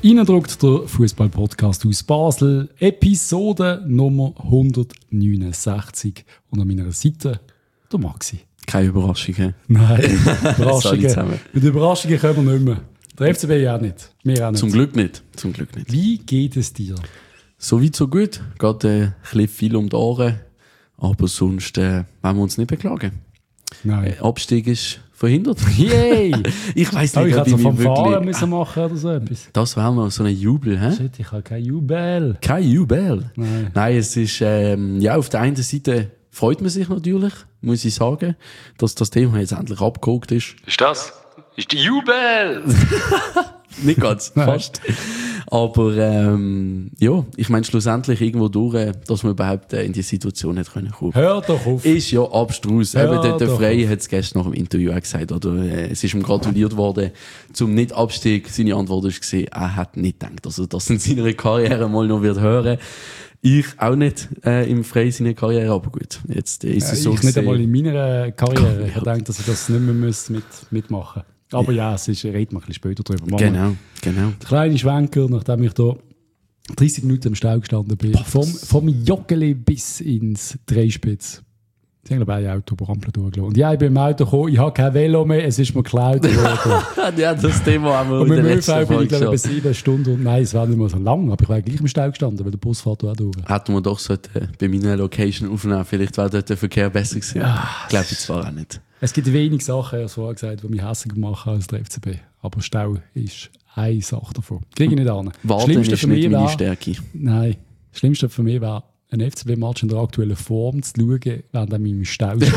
Reindruckt der Fußball-Podcast aus Basel, Episode Nummer 169. Und an meiner Seite der Maxi. Keine Überraschungen. Nein, Überraschungen. Mit Überraschungen können wir nicht mehr. Der FCB ja auch nicht. Wir auch nicht. Zum Glück nicht. Wie geht es dir? So weit, so gut. Geht ein bisschen viel um die Ohren. Aber sonst wollen wir uns nicht beklagen. Nein. Abstieg ist verhindert. Yay! Ich weiss nicht, ich hätte so mich Fanfaren müssen machen oder so etwas. Das wäre mal so ein Jubel, hä? Shit, ich habe kein Jubel. Kein Jubel? Nein. Nein, es ist, auf der einen Seite freut man sich natürlich, muss ich sagen, dass das Thema jetzt endlich abgehakt ist. Ist das? Ist die Jubel! Nicht ganz, fast. Aber ich meine schlussendlich irgendwo durch, dass man überhaupt in die Situation nicht kommen können. Hör doch auf. Ist ja abstrus. Eben der Frey auf. hat es gestern nach dem Interview auch gesagt. Oder, es ist ihm gratuliert worden zum Nicht-Abstieg. Seine Antwort war, er hat nicht gedacht, dass er das in seiner Karriere mal noch wird hören. Ich auch nicht im Frey seiner Karriere, aber gut. Jetzt ist es so. Ich nicht einmal in meiner Karriere. Ich habe gedacht, dass ich das nicht mehr mitmachen muss. Aber ja, reden wir ein bisschen später drüber. Genau. Der kleine Schwenker, nachdem ich da 30 Minuten im Stau gestanden bin, vom Joggeli bis ins Dreispitz. Sie haben, glaube ich, ein Auto über Ampel durchgelassen. Und ja, ich bin im Auto gekommen, ich habe kein Velo mehr, es ist mir geklaut worden. Ja, das Thema haben wir und in der mit dem letzten ÖV bin Folge ich, glaube ich, schon. 7 Stunden. Und nein, es war nicht mehr so lang, aber ich war gleich im Stau gestanden, weil der Bus fährt auch durch. Hätten wir doch bei meiner Location aufnehmen, vielleicht wäre dort der Verkehr besser gewesen. Glaube ich zwar auch nicht. Es gibt wenig Sachen, ich vorher gesagt, die mich hässlich gemacht haben als der FCB. Aber Stau ist eine Sache davon. Kriege ich nicht an. Warten ist nicht meine Stärke. Nein, das Schlimmste für mich wäre, ein FCB-Match in der aktuellen Form zu schauen, während er im Stau steht.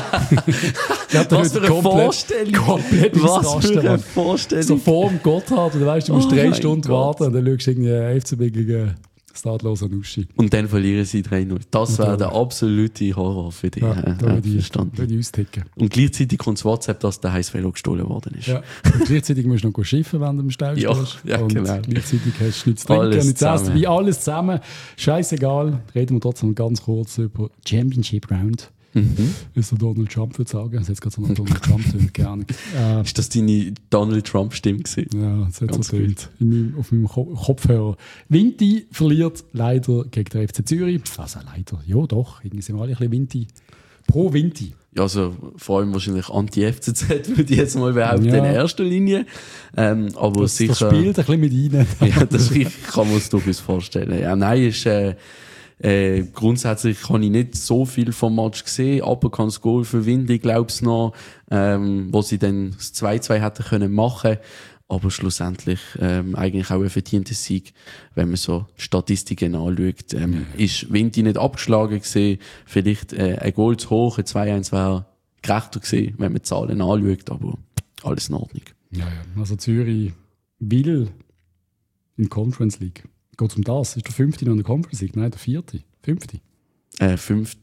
Was für eine Vorstellung! Was für eine Vorstellung! So vor dem Gotthard, du weißt, du musst 3 Stunden Gott. warten und dann schaust du irgendwie FCB gegen Stadloser Nuschi. Und dann verlieren sie 3-0. Das wäre der absolute Horror für dich. Ja, da würde ich verstanden. austicken. Und gleichzeitig kommt das WhatsApp, dass der Heißvelo gestohlen worden ist. Ja. Und gleichzeitig musst du noch schiffen, wenn du im Stau stehst. Ja, und genau. gleichzeitig hast du nichts zu trinken, Alles nichts zu essen, zusammen. wie alles zusammen. Scheißegal. Reden wir trotzdem ganz kurz über Championship Round. Wie der Donald Trump würde sagen. Das hat jetzt gerade so nach Donald Trump tönt, keine Ahnung. Ist das deine Donald Trump-Stimme gewesen? Ja, das hat Ganz so tönt. Auf meinem Kopfhörer. Vinti verliert leider gegen den FC Zürich. Also leider, ja doch. Irgendwie sind wir alle ein bisschen Vinti. Pro Vinti. Ja, also vor allem wahrscheinlich Anti-FCZ, würde ich jetzt mal behaupten, Ja. in erster Linie. Aber Das sicher... spielt ein bisschen mit rein. Ja, das kann man uns durchaus vorstellen. Ja, nein, ist, grundsätzlich habe ich nicht so viel vom Match gesehen, aber kann das Goal für Windy, glaub's noch, wo sie dann das 2-2 hätten können machen. Aber schlussendlich, eigentlich auch ein verdienter Sieg, wenn man so die Statistiken anschaut. Ist Windy nicht abgeschlagen gewesen, vielleicht, ein Goal zu hoch, ein 2-1 wäre gerechter gewesen, wenn man die Zahlen anschaut, aber alles in Ordnung. Ja. Also Zürich will in Conference League. Geht es um das? Ist der 5. noch in der Conference League? Nein, der 4. 5. 5.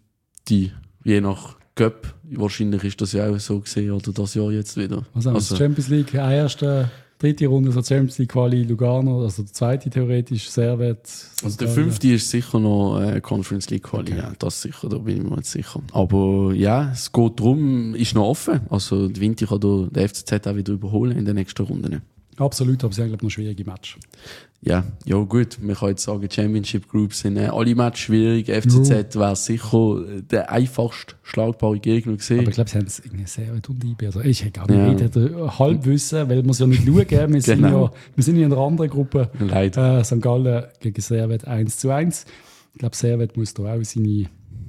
Je nach Cup. Wahrscheinlich ist das ja auch so gesehen, oder das Jahr jetzt wieder. Also Champions League, erste, 3. Runde, so Champions League Quali Lugano, also der 2. theoretisch, Servet. Also der 5. ist sicher noch Conference League Quali, okay. Ja, das sicher, da bin ich mir jetzt sicher. Aber ja, es geht darum, ist noch offen. Also die Winter kann der FCZ auch wieder überholen in den nächsten Runden. Absolut, aber sie haben, glaube ich, noch schwierige Match. Ja, gut, man kann jetzt sagen, Championship Groups sind alle Matches schwierig. FCZ wäre sicher der einfachst schlagbare Gegner gewesen. Aber ich glaube, sie haben es irgendwie sehr weit und IB. Also ich hätte gar nicht Halbwissen, weil wir es ja nicht schauen. Wir sind ja in einer anderen Gruppe. Leider. St. Gallen gegen Servet 1-1. Ich glaube, Servet muss da auch seine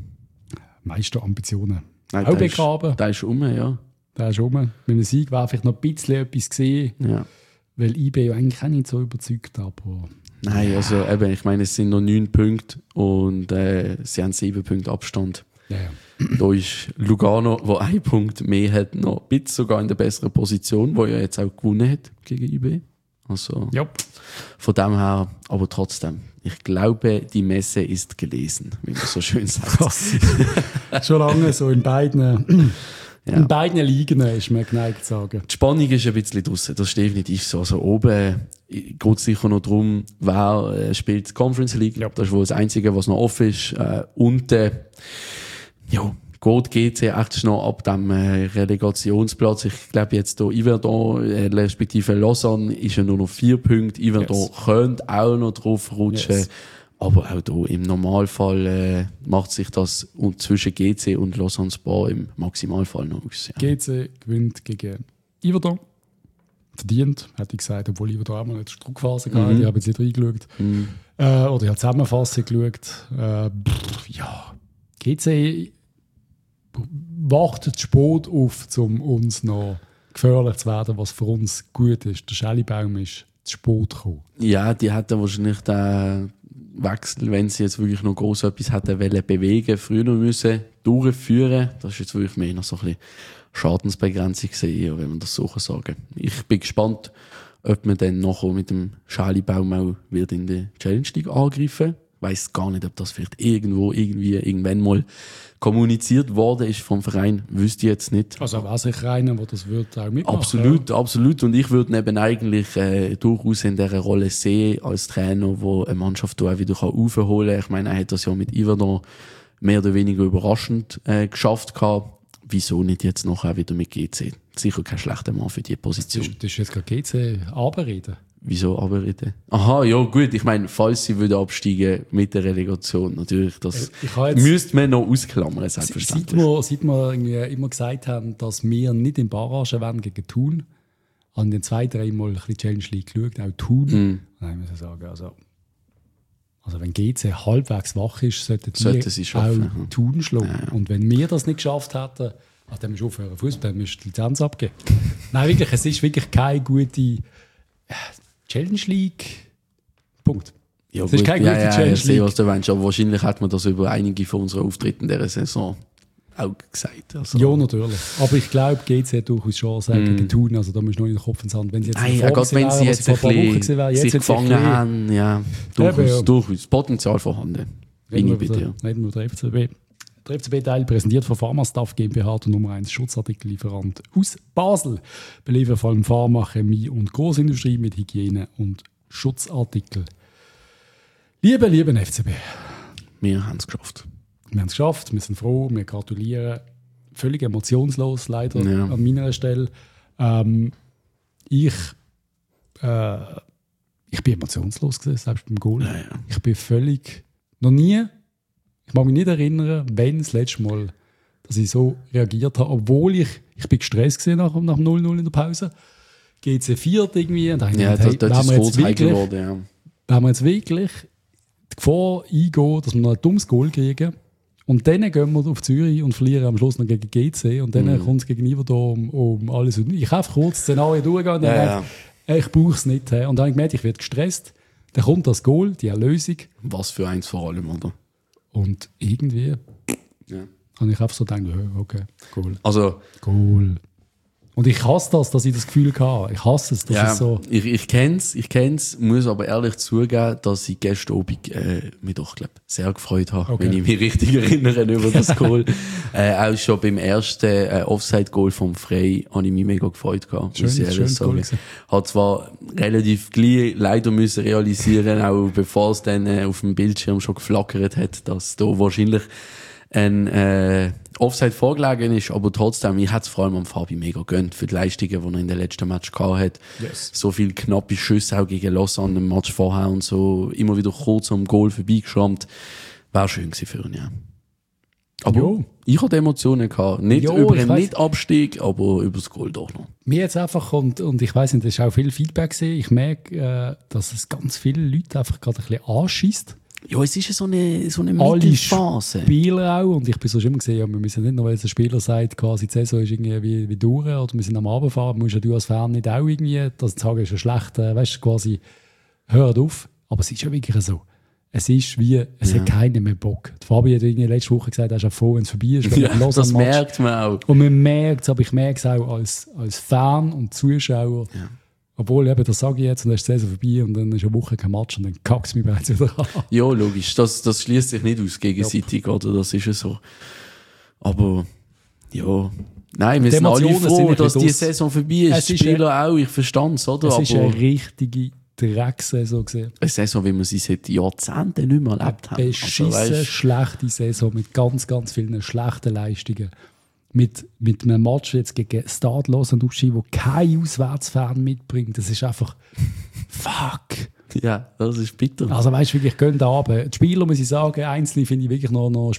Meisterambitionen auch begraben. Der ist ja. Der ist Mit einem Sieg wäre vielleicht noch ein bisschen etwas gesehen. Ja. Weil IB ja eigentlich auch nicht so überzeugt, aber... Nein, also eben, ich meine, es sind noch 9 Punkte und sie haben 7 Punkte Abstand. Ja. Da ist Lugano, der 1 Punkt mehr hat, noch ein bisschen sogar in der besseren Position, wo ja jetzt auch gewonnen hat gegen IB. Also von dem her, aber trotzdem, ich glaube, die Messe ist gelesen, wie man so schön sagt. Krass. Schon lange so in beiden... Ja. In beiden Ligen ist man geneigt zu sagen. Die Spannung ist ein bisschen draussen, das ist definitiv so. Also oben geht es sicher noch darum, wer spielt die Conference League. Das ist wohl das Einzige, was noch offen ist. Unten, geht GC echt noch ab dem Relegationsplatz. Ich glaube jetzt hier Yverdon, respektive Lausanne, ist ja nur noch 4 Punkte. Yverdon könnte auch noch drauf rutschen. Yes. Aber auch hier im Normalfall macht sich das zwischen GC und Lausanne Sport im Maximalfall noch aus. Ja. GC gewinnt gegen Yverdon. Verdient, hätte ich gesagt, obwohl Yverdon auch mal eine Druckphase gehabt. Ich habe jetzt nicht reingeschaut. Oder ich habe Zusammenfassung geschaut. Ja, GC wartet spät auf, um uns noch gefährlich zu werden, was für uns gut ist. Der Schellibaum ist zu spät gekommen. Ja, die hätten wahrscheinlich den Wechsel, wenn sie jetzt wirklich noch groß etwas hätten wollen bewegen, früher müssen durchführen. Das ist jetzt wirklich mehr noch so ein bisschen Schadensbegrenzung gesehen, wenn man das so sagen kann. Ich bin gespannt, ob man dann nachher mit dem Schellibaum auch wird in der Challenge League angreifen. Ich weiss gar nicht, ob das vielleicht irgendwann mal kommuniziert worden ist vom Verein, wüsste ich jetzt nicht. Also wäre sicher einer, der das wird auch mitmachen. Absolut. Und ich würde eben eigentlich durchaus in dieser Rolle sehen, als Trainer, der eine Mannschaft auch wieder aufholen kann. Ich meine, er hat das ja mit Yverdon mehr oder weniger überraschend geschafft gehabt. Wieso nicht jetzt noch auch wieder mit GC? Sicher kein schlechter Mann für diese Position. Das ist jetzt gerade GC abreden. Wieso abreden? Aha, ja gut, ich meine, falls sie würde absteigen mit der Relegation, natürlich, das müsste man noch ausklammern, selbstverständlich. Seit wir immer gesagt haben, dass wir nicht in Barrage wollen gegen Thun, an den 2-3 Mal ein bisschen Challenge League geschaut, auch Thun. Dann muss ich sagen, also wenn GC halbwegs wach ist, sollten sie auch Thun schlagen. Ja. Und wenn wir das nicht geschafft hätten, dann müssen wir aufhören Fußball, dann müssen wir die Lizenz abgeben. Nein, wirklich, es ist wirklich keine gute Challenge League. Punkt. Ja, es ist keine gute Challenge League. Ich sehe, was du meinst, aber wahrscheinlich hat man das über einige von unseren Auftritten dieser Saison auch gesagt. Also. Ja, natürlich. Aber ich glaube, GC hat durchaus Chancen gegen Thun. Also da musst du noch in den Kopf ins Hand. Wenn sie jetzt wenn sie jetzt ein bisschen sich gefangen haben, ja, durchaus Potenzial vorhanden. Reden wir über den FCB. Der FCB-Teil präsentiert von Pharmastaff GmbH, der Nummer 1 Schutzartikellieferant aus Basel. Beliefern vor allem Pharma, Chemie und Großindustrie mit Hygiene- und Schutzartikeln. Lieben FCB. Wir haben es geschafft. Wir sind froh, wir gratulieren. Völlig emotionslos, leider an meiner Stelle. Ich bin emotionslos gewesen, selbst beim Goal. Ja. Ich bin völlig, noch nie, ich mag mich nicht erinnern, wenn das letzte Mal, dass ich so reagiert habe, obwohl ich bin gestresst gewesen nach 0-0 in der Pause. GC 4 irgendwie. Und da das ist groß geworden, ja. Wenn wir jetzt wirklich die Gefahr eingehen, dass wir noch ein dummes Goal kriegen, und dann gehen wir auf Zürich und verlieren am Schluss noch gegen GC. Und dann kommt es gegenüber da um alles. Ich habe einfach kurz das Szenario durchgehen und dann ich brauche es nicht. Und dann habe ich gemerkt, ich werde gestresst. Dann kommt das Goal, die Erlösung. Was für eins vor allem, oder? Und irgendwie habe ich einfach so gedacht, okay, Goal. Also, Goal. Und ich hasse das, dass ich das Gefühl hatte. Ich hasse es, dass es so... Ich kenn's, muss aber ehrlich zugeben, dass ich gestern Abend mich doch, sehr gefreut habe, wenn ich mich richtig erinnere über das Goal. Auch schon beim ersten Offside-Goal vom Frey habe ich mich mega gefreut gehabt. Schön Goal. Hat zwar relativ gleich leider müssen realisieren, auch bevor es dann auf dem Bildschirm schon geflackert hat, dass da wahrscheinlich ein Offside vorgelegen ist, aber trotzdem, ich hätte es vor allem am Fabi mega gönnt für die Leistungen, die er in den letzten Match gehabt hat. Yes. So viele knappe Schüsse auch gegen Lausanne im Match vorher und so, immer wieder kurz am Goal vorbeigeschrammt. Wäre schön gewesen für ihn, ja. Aber ich hatte Emotionen gehabt. Nicht über einen Nicht-Abstieg, aber über das Goal doch noch. Mir jetzt einfach, und ich weiss nicht, das ist auch viel Feedback gesehen. Ich merke, dass es ganz viele Leute einfach gerade ein bisschen anschießt. Ja, es ist so eine Mittelphase. Alle Spieler auch. Und ich bin so immer gesehen, wir müssen nicht nur, weil der Spieler sagt, quasi die Saison ist irgendwie wie durch oder wir sind am Abend fahren, musst ja du als Fan nicht auch irgendwie, das zu sagen ist ja schlecht, weißt du, quasi, hört auf. Aber es ist ja wirklich so. Es ist wie, es hat keiner mehr Bock. Die Fabi hat irgendwie letzte Woche gesagt, er ist auch froh, wenn es vorbei ist. Ja, das merkt man auch. Und man merkt es, aber ich merke es auch als Fan und Zuschauer. Ja. Obwohl, eben, das sage ich jetzt, und dann ist die Saison vorbei und dann ist eine Woche kein Match und dann kackt es mich bereits wieder an. Ja, logisch. Das schließt sich nicht aus gegenseitig, oder? Das ist ja so. Aber, ja. Nein, wir sind alle froh, dass die Saison vorbei ist. Die Spieler auch, ich verstehe es, oder? Es ist eine richtige Drecksaison gesehen. Eine Saison, wie wir sie seit Jahrzehnten nicht mehr erlebt haben. Beschissen, weisst, schlechte Saison mit ganz, ganz vielen schlechten Leistungen. Mit einem Match jetzt gegen Stade Lausanne, der kein Auswärtsfan mitbringt. Das ist einfach fuck. ja, das ist bitter. Also weißt du, wirklich, gehen da runter. Die Spieler, muss ich sagen, einzelne finde ich wirklich noch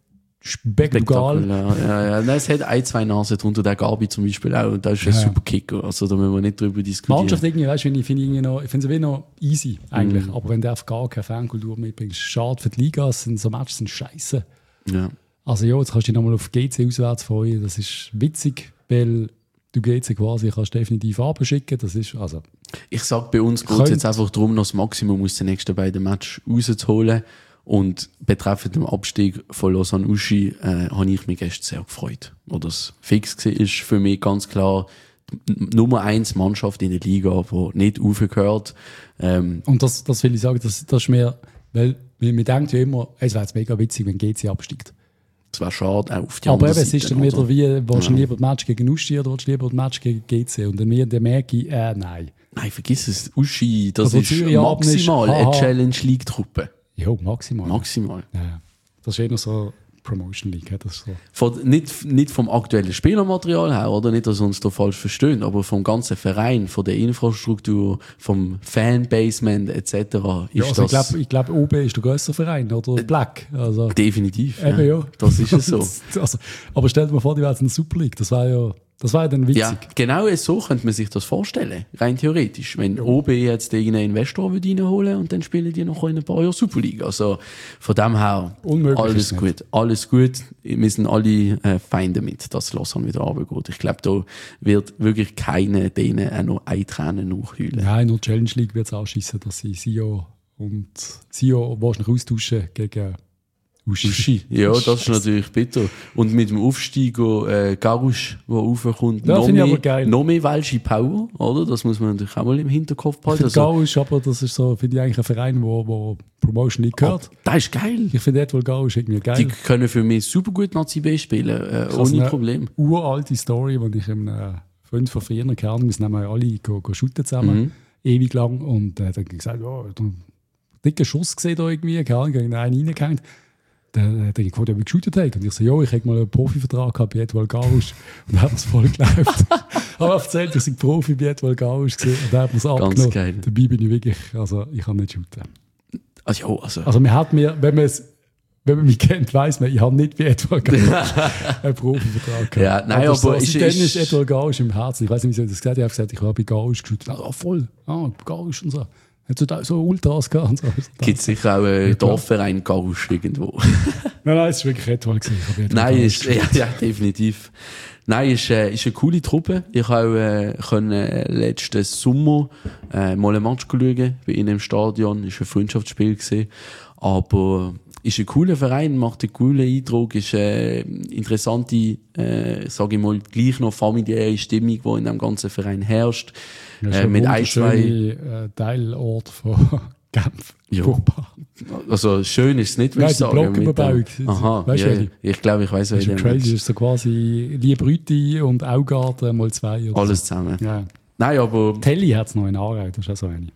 spektakulär. Ja. Nein, es hat ein, zwei Nasen drunter. Der Gabi zum Beispiel auch. Das ist ein super Kicker. Also da müssen wir nicht drüber diskutieren. Die Mannschaft irgendwie, weißt du, ich finde sie wie noch easy eigentlich. Aber wenn du einfach gar keine Fankultur mitbringst, schade für die Liga. So Matches sind scheiße. Ja. Also ja, jetzt kannst du dich nochmal auf GC auswärts freuen. Das ist witzig, weil du GC quasi kannst definitiv abschicken. Das ist, also... Ich sage, bei uns geht es jetzt einfach darum, noch das Maximum aus den nächsten beiden Matches rauszuholen. Und betreffend dem Abstieg von Lausanne Uschi habe ich mich gestern sehr gefreut. Wo das fix war, ist für mich ganz klar die Nummer 1 Mannschaft in der Liga, die nicht aufgehört. Und das will ich sagen, das ist mir... Weil man denkt ja immer, es wäre jetzt mega witzig, wenn GC absteigt. Das wäre schade, auch auf die aber andere eben, es Seite, ist dann wieder wie, willst du lieber das Match gegen Uschi oder willst du lieber das Match gegen GC? Und dann merke ich, nein. Nein, vergiss es. Uschi, das Also ist Zürich maximal ist, eine Challenge-League-Truppe. Ja, maximal. Maximal. Ja. Das ist eher so Promotion League. Das ist so. Nicht vom aktuellen Spielermaterial her, oder? Nicht, dass wir uns da falsch verstehen, aber vom ganzen Verein, von der Infrastruktur, vom Fanbasement etc. Ja, ist also das... ich glaube, OB ist der grösste Verein, oder Black. Also, definitiv. eben, ja. Das ist es so. Also, aber stell dir mal vor, die wären in der Super League. Das war ja dann witzig. Ja, genau so könnte man sich das vorstellen. Rein theoretisch. Wenn OB jetzt irgendeinen Investor reinholen und dann spielen die noch in ein paar Jahren Super League. Also von dem her, unmöglich alles gut. Alles gut. Wir sind alle fein damit, dass Lausanne wieder runtergeht. Ich glaube, da wird wirklich keiner denen auch noch ein Tränen nachheulen. Nein, nur Challenge League wird es anschiessen, dass sie Sio wahrscheinlich austauschen gegen Uschi. Ja, das ist natürlich bitter. Und mit dem Aufstieg Garusch, der raufkommt, ja, noch mehr welsche Power, oder? Das muss man natürlich auch mal im Hinterkopf behalten. Also, Garusch, aber das ist so, finde ich eigentlich ein Verein, wo Promotion League gehört. Das ist geil. Ich finde Edward Garusch irgendwie geil. Die können für mich super gut Nazi B spielen, ohne Problem. Uralte Story, die ich einem Freund von früher kenne, wir sind alle shooten zusammen, ewig lang, und er hat gesagt, ja, einen dicken Schuss gesehen da irgendwie, keine Ahnung, gegen einen reingehängt. Dann hat er gefragt, ob ich geshootet habe. Und ich so, ja, ich habe mal einen Profivertrag gehabt bei Edward Garusch. Und dann hat man es voll geläuft. Aber er erzählt, ich sei Profi bei Edward Garusch gesehen. Und dann hat man es abgenommen. Ganz geil. Dabei bin ich wirklich, also ich kann nicht shooten. Also man hat mir, wenn man mich kennt, weiss man, ich habe nicht bei Edward Garusch einen Profivertrag gehabt. Ja, nein, aber so, ist Edward Garusch im Herzen. Ich weiß nicht, wie ich das gesagt habe. Ich habe gesagt, ich habe bei Garusch geshootet. Ah, voll. Garusch und so. Hat so Ultras gehabt und so. Gibt es sicher auch einen Dorfverein Garusch irgendwo? Nein, es war wirklich Edward gewesen. Nein, ja, definitiv. Nein, ist eine coole Truppe. Ich konnte letzten Sommer mal ein Match schauen bei ihnen im Stadion. Es war ein Freundschaftsspiel gewesen. Aber ist ein cooler Verein, macht einen coolen Eindruck, ist eine interessante, sage ich mal, gleich noch familiäre Stimmung, die in dem ganzen Verein herrscht. Ja, mit ein, zwei Teilort von Genf. Ja. Also schön ist es nicht, würde ich sagen. Blocküberbauung. Aha, weißt ja, ich glaube, ich weiss, was du crazy ist so quasi Liebrüti und Augarten mal 2. Oder alles so. zusammen. Ja. Nein, aber... Telly hat es noch in Aarau, das ist auch so eine.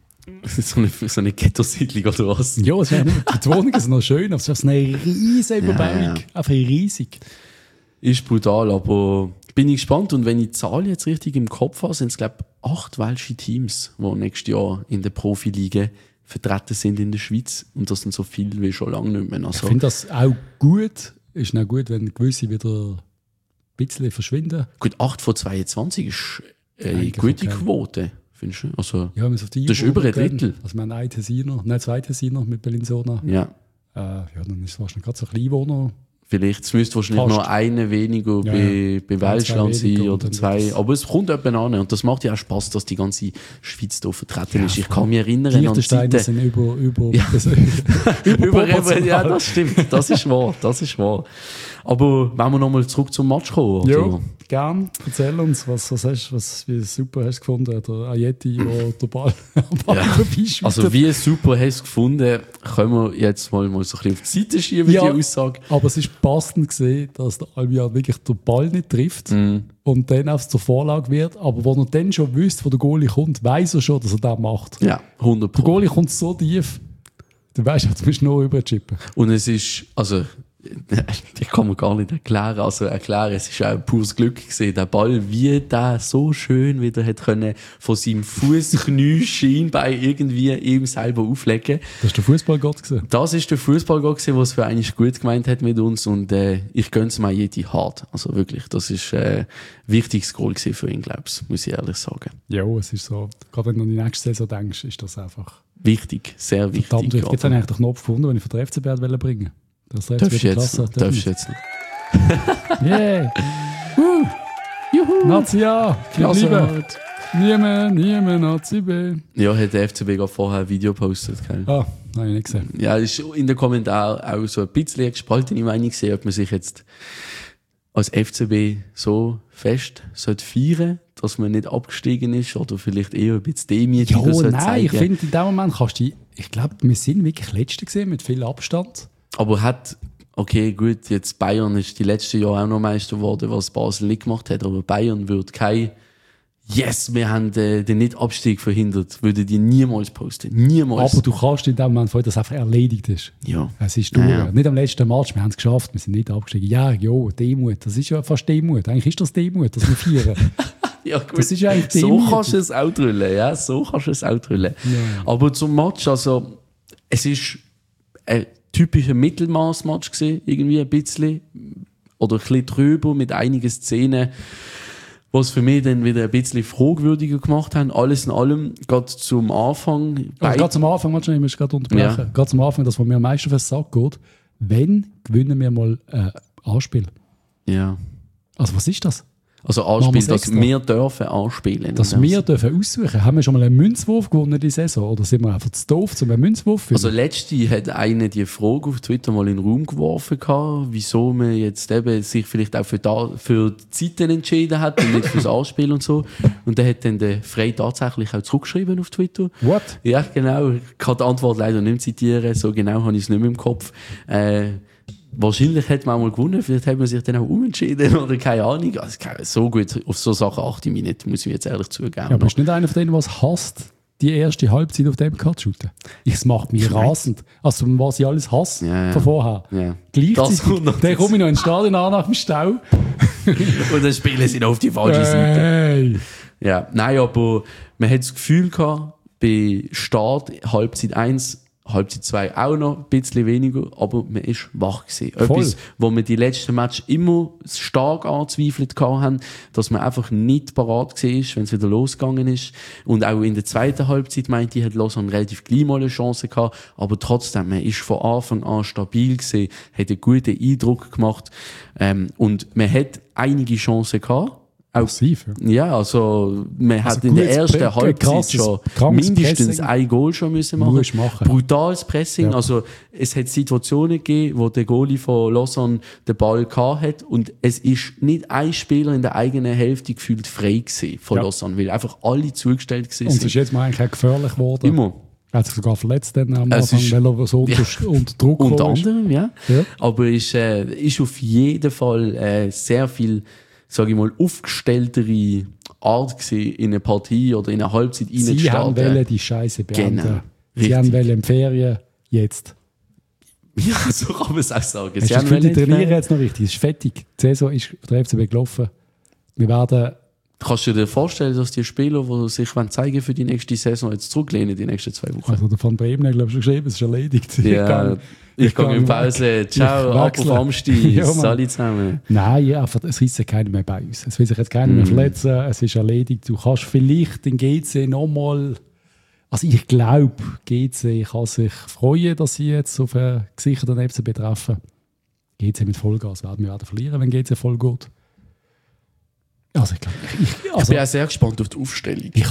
so eine Ghetto-Siedlung oder was? Ja, es wäre nicht. Die Wohnungen sind noch schön, aber es ist eine riesige Überbauung. Ja. Einfach riesig. Ist brutal, aber bin ich gespannt. Und wenn ich die Zahl jetzt richtig im Kopf habe, sind es, glaube ich, 8 welsche Teams, die nächstes Jahr in der Profiliga vertreten sind in der Schweiz. Und das sind so viele wie schon lange nicht mehr. Also, ich finde das auch gut. Ist auch gut, wenn gewisse wieder ein bisschen verschwinden. Gut, 8 von 22 ist eine gute Quote. Findest du? Also, ja, auf die das ist über ein Drittel. Also wir haben einen Tessiner, nein, 2 Tessiner mit Bellinzona. Ja. Ja, dann ist es wahrscheinlich gerade so ein Kleinwohner. Vielleicht, es müsste wahrscheinlich noch eine weniger bei Welschland sein oder 2. Aber es kommt jemand an und das macht ja auch Spass, dass die ganze Schweiz hier vertreten ist. Ich kann mich erinnern an die Zeiten. Sind über ja, das stimmt. Das ist wahr. Aber wenn wir nochmal zurück zum Match kommen, Ja, oder? gern. Erzähl uns, wie super hast du gefunden? Der Ayeti, der den Ball vorbeischwitzt. Also wie super hast du es gefunden, können wir jetzt mal so ein bisschen auf die Seite schieben, die Aussage. Aber es ist passend gesehen, dass der Albion wirklich den Ball nicht trifft und dann aufs zur Vorlage wird. Aber wo er dann schon wüsste, wo der Goalie kommt, weiss er schon, dass er das macht. Ja, 100%. Der Goalie kommt so tief, du weißt, jetzt musst du nur rüberchippen. Und es ist, also, ich kann mir gar nicht erklären. Also erklären, es ist auch ein pures Glück gewesen, der Ball, wie der so schön wieder hat können von seinem Fuß, Knie, Schienbein irgendwie ihm selber auflegen. Das ist der Fußballgott gewesen. Das ist der Fußballgott gewesen, was für eigentlich gut gemeint hat mit uns und ich gönn's mir jede hart. Also wirklich, das ist ein wichtiges Goal gewesen für ihn, glaub's, muss ich ehrlich sagen. Ja, es ist so. Gerade wenn du an die nächste Saison denkst, ist das einfach wichtig, sehr wichtig. verdammt wichtig. Jetzt habe ich den Knopf gefunden, wenn ich von der FCB bringen wollte. Das Darfst du jetzt noch? Yeah! Juhu! Nazi A! Klasse. Niemand Nazi B. Ja, hat der FCB gerade vorher ein Video gepostet, gell? Ah, habe ich nicht gesehen. Ja, ist in den Kommentaren auch so ein bisschen eine gespaltene Meinung gesehen, ob man sich jetzt als FCB so fest sollte feiern, dass man nicht abgestiegen ist oder vielleicht eher ein bisschen demütiger Ja, sollte nein, zeigen. ich finde, in dem Moment kannst du ich glaube, wir sind wirklich Letzte gesehen mit viel Abstand. Aber okay, gut, jetzt Bayern ist die letzten Jahre auch noch Meister geworden, was Basel nicht gemacht hat, aber Bayern würde kein Yes, wir haben den Nicht-Abstieg verhindert, würde die niemals posten. Niemals. Aber du kannst in dem Moment vorher, dass es einfach erledigt ist. Ja. Es ist durch. Ja. Nicht am letzten Match, wir haben es geschafft, wir sind nicht abgestiegen. Ja, Demut, das ist ja fast Demut. Eigentlich ist das Demut, dass wir feiern. Ja, gut. Das ist eigentlich so Demut. kannst du es auch drüllen, ja, so kannst du es auch drüllen. Ja. Aber zum Match, also, es ist ein typischer Mittelmaß-Match gewesen, irgendwie ein bisschen. Oder ein bisschen drüber, mit einigen Szenen, was für mich dann wieder ein bisschen fragwürdiger gemacht haben. Alles in allem, gerade zum Anfang. Gerade zum Anfang, ich muss gerade unterbrechen. Ja. Gerade zum Anfang, das, was mir am meisten auf den Sack geht, wenn gewinnen wir mal Anspiel. Ja. Also was ist das? Also Machen anspielen, wir's dass extra? wir dürfen anspielen. Dass wir dürfen aussuchen. Haben wir schon mal einen Münzwurf gewonnen die Saison? Oder sind wir einfach zu doof, um einen Münzwurf zu Also finden? letzte hat einer die Frage auf Twitter mal in den Raum geworfen gehabt, wieso man jetzt eben sich vielleicht auch für die Zeiten entschieden hat und nicht fürs Anspiel und so. Und der hat dann der Frey tatsächlich auch zurückgeschrieben auf Twitter. What? Ja, genau. Ich kann die Antwort leider nicht mehr zitieren, so genau habe ich es nicht mehr im Kopf. Wahrscheinlich hätte man auch mal gewonnen, vielleicht hätte man sich dann auch umentschieden oder keine Ahnung. Also, so gut, auf so Sachen achte ich mich nicht, muss ich mir jetzt ehrlich zugeben. Ja, aber ist nicht einer von denen, der es hasst, die erste Halbzeit auf dem Cut shooten? Es macht mich rasend. Also, was ich alles hasse Ja, ja. von vorher. Ja. Gleichzeitig, Das kommt noch dann komme ich noch ins Stadion an nach dem Stau. Und dann spielen sie noch auf die falsche Seite. Hey. Ja, nein, aber man hat das Gefühl gehabt, bei Start, Halbzeit 1, Halbzeit 2 auch noch ein bisschen weniger, aber man ist wach gewesen. Voll. Etwas, wo wir die letzten Match immer stark angezweifelt haben, dass man einfach nicht parat war, wenn es wieder losgegangen ist. Und auch in der zweiten Halbzeit, meinte ich, hat Lausanne relativ gleich mal eine Chance gehabt, aber trotzdem, man ist von Anfang an stabil gewesen, hat einen guten Eindruck gemacht, und man hat einige Chancen gehabt. Auch, Massiv, ja. ja, also man hat in gutes der ersten Halbzeit krasses, schon krankes mindestens Pressing. ein Goal schon müssen machen. Musst machen. Brutales Pressing. Ja. Also es hat Situationen gegeben, wo der Goalie von Lausanne den Ball gehabt hat und es ist nicht ein Spieler in der eigenen Hälfte gefühlt frei gewesen von Ja. Lausanne, weil einfach alle zugestellt gewesen Und es sind. ist jetzt mal eigentlich auch gefährlich geworden. Immer. Er hat sich sogar verletzt dann am Es Anfang, ist- weil er so unter Druck Unter gekommen ist. anderem, ja. Ja. Aber ist auf jeden Fall sehr viel, sage ich mal, aufgestelltere Art gewesen, in eine Partie oder in eine Halbzeit Sie haben wollen reinzustarten. die Scheiße beenden. Genau. Sie Richtig. haben wollen in Ferien jetzt. Ja, so kann man es auch sagen. Hast du das Gefühl, die trainieren jetzt noch richtig? Es ist fertig. Die Saison ist für den FCB gelaufen. Wir werden... Kannst du dir vorstellen, dass die Spieler, die sich zeigen für die nächste Saison, jetzt zurücklehnen, die nächsten 2 Wochen? Also der Van Bremen hat, glaube ich, schon geschrieben, es ist erledigt. Ja, ich gehe in Pause. Ciao, ab auf wechsle. Amsti. Ja, Mann. Salut zusammen. Nein, ja, einfach, es reißt sich keiner mehr bei uns. Es will sich jetzt keiner mehr verletzen. Es ist erledigt. Du kannst vielleicht den GC nochmal... Also ich glaube, GC kann sich freuen, dass sie jetzt auf einen gesicherten FCB treffen. GC mit Vollgas werden wir verlieren, wenn GC voll geht. Also ich glaube... Ich bin auch sehr gespannt auf die Aufstellung. Wer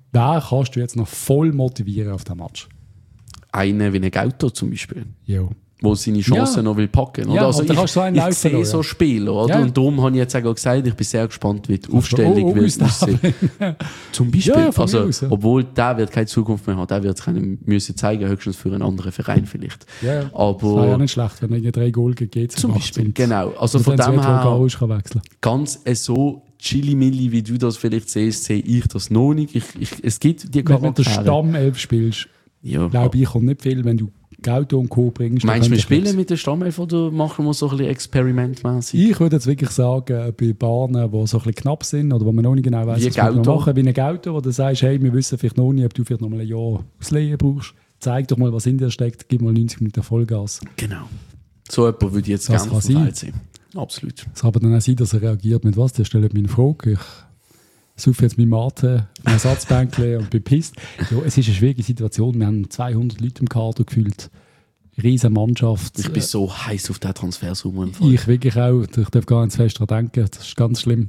kannst du jetzt noch voll motivieren auf den Match? Einen wie ein Gauto zum Beispiel. Ja. wo seine Chancen noch will packen. Ja, also und dann kannst du so einen ich laufen sehe lassen, so Spiele, oder? Ja. Und darum habe ich jetzt auch gesagt, ich bin sehr gespannt, wie die Aufstellung wird August aussehen. Zum Beispiel. Ja, von also, mir aus, ja. obwohl der wird keine Zukunft mehr haben, der wird es müssen zeigen, höchstens für einen anderen Verein vielleicht. Ja, das aber wäre ja nicht schlecht, wenn er 3 Goal gegeben zum Beispiel, genau. Also von dem dem her, kann wechseln. ganz so chili-milli, wie du das vielleicht siehst, sehe ich das noch nicht. Es gibt die Wenn du Charaktere. Stammelf spielst, Ja. glaube ich, kommt nicht viel, wenn du Gauto und Co. bringst. Meinst du, wir dann spielen könnte mit der Stammelf oder machen wir so ein bisschen experimentmäßig? ich würde jetzt wirklich sagen, bei Bahnen, die so ein bisschen knapp sind oder wo man noch nicht genau weiss, Wie was wir Gauto. machen, wie ein Gauto, wo du sagst, hey, wir wissen vielleicht noch nicht, ob du vielleicht noch mal ein Jahr ausleihen brauchst. Zeig doch mal, was in dir steckt, gib mal 90 Minuten Vollgas. Genau. So etwas würde ich jetzt Das gerne kann auf dem sein. Feld sehen. Absolut. Es kann aber dann auch sein, dass er reagiert mit was? Der stellt mir eine Frage. Ich suche jetzt meine Mate auf dem Ersatzbänkchen und bin pisst. Ja, es ist eine schwierige Situation. Wir haben 200 Leute im Kader gefühlt. Riesen Mannschaft. Ich bin so heiß auf den Transfersummer im Fall. Ich wirklich auch. Ich darf gar nicht zu fest daran denken. Das ist ganz schlimm.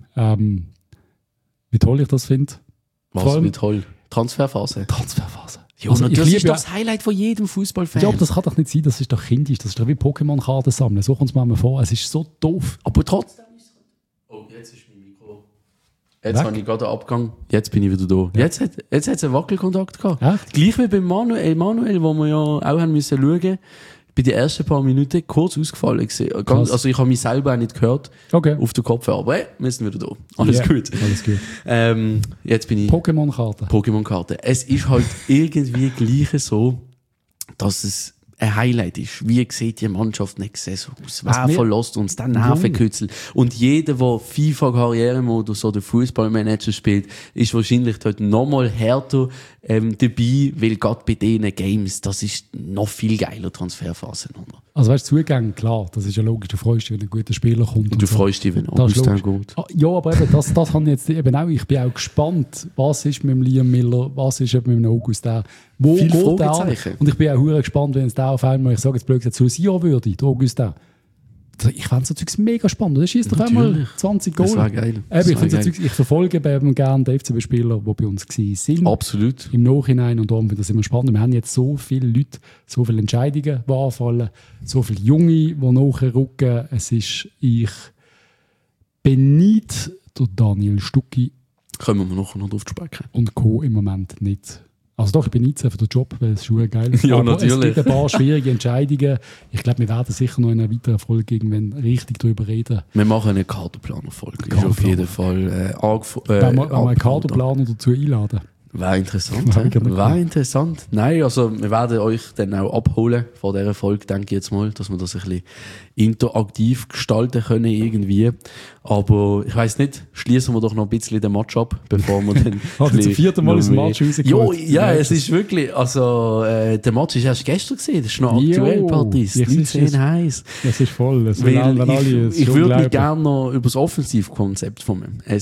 Wie toll ich das finde. Vor Was allem- wird toll? Transferphase. Transferphase. Ja, Also, ich das liebe ist doch das Highlight von jedem Fußballfan. Ja, aber das kann doch nicht sein. Das ist doch kindisch. Das ist doch wie Pokémon-Karten sammeln. So kommt es mir mal vor. Es ist so doof. Aber trotzdem ist es. Oh, jetzt ist mein Mikro. Jetzt Weg? habe ich gerade einen Abgang. Jetzt bin ich wieder da. Jetzt hat es einen Wackelkontakt gehabt. Echt? Gleich wie beim Manuel, wo wir ja auch haben müssen schauen. Bei den ersten paar Minuten kurz ausgefallen gewesen. Krass. Also ich habe mich selber auch nicht gehört Okay. auf den Kopf. Aber hey, wir sind wieder da. Alles Ja, gut. Alles gut. Jetzt bin ich Pokémon-Karten. Pokémon-Karte. Es ist halt irgendwie gleich so, dass es ein Highlight ist. Wie sieht die Mannschaft nächste Saison aus? Wer Also wir- verlässt uns? Der Nervenkitzel. Und jeder, der FIFA-Karrieremodus oder Fußballmanager spielt, ist wahrscheinlich dort nochmal härter dabei, weil gerade bei diesen Games, das ist noch viel geiler Transferphase. Oder? Also weißt du, Zugänge, klar, das ist ja logisch. Du freust dich, wenn ein guter Spieler kommt. Und du so. freust dich, wenn Das ist Augustin logisch. geht. Ah, ja, aber eben, das habe ich jetzt eben auch. Ich bin auch gespannt, was ist mit dem Liam Miller, was ist mit dem Augustin. Wo Viele geht der? Fragezeichen. Und ich bin auch verdammt gespannt, wenn es da auf einmal, ich sage jetzt blöd gesagt, so ein Jahr würde, der Augustin. Ich fände so Zeugs mega spannend. Das schießt doch einmal Natürlich. 20 Das Goal. wäre geil. Eben, Das ich, wär finde so geil. Zeugs, ich verfolge eben gerne die FCB-Spieler, die bei uns waren. Absolut. Im Nachhinein und darum finde ich das immer spannend. Wir haben jetzt so viele Leute, so viele Entscheidungen, die anfallen, so viele Junge, die nachrücken. Ich beneide den Daniel Stucki Kommen wir nachher noch drauf zu sprechen. und Co. im Moment nicht. Also doch, ich beneide sie für den Job, weil es schon geil ist. Ja, Aber natürlich. es gibt ein paar schwierige Entscheidungen. Ich glaube, wir werden sicher noch in einer weiteren Folge irgendwann richtig darüber reden. Wir machen eine Kaderplanerfolge. Ist auf jeden Fall Wenn wir einen Kaderplaner dazu einladen. Wäre interessant. Wäre hä? gerne cool. Wäre interessant. Nein, also wir werden euch dann auch abholen von dieser Folge, denke ich jetzt mal, dass wir das ein bisschen interaktiv gestalten können irgendwie. Aber ich weiss nicht, schließen wir doch noch ein bisschen den Match ab, bevor wir dann... Hat jetzt zum vierten Mal aus dem Match rausgeholt. Ja, es ist wirklich, also der Match ist erst gestern gesehen, das ist noch aktuell, Jo, Patrice, ich sehe 19 es. heiß. Das ist voll. Das Weil wenn alle, es ist ich würde mich unglaublich. gerne noch über das Offensivkonzept vom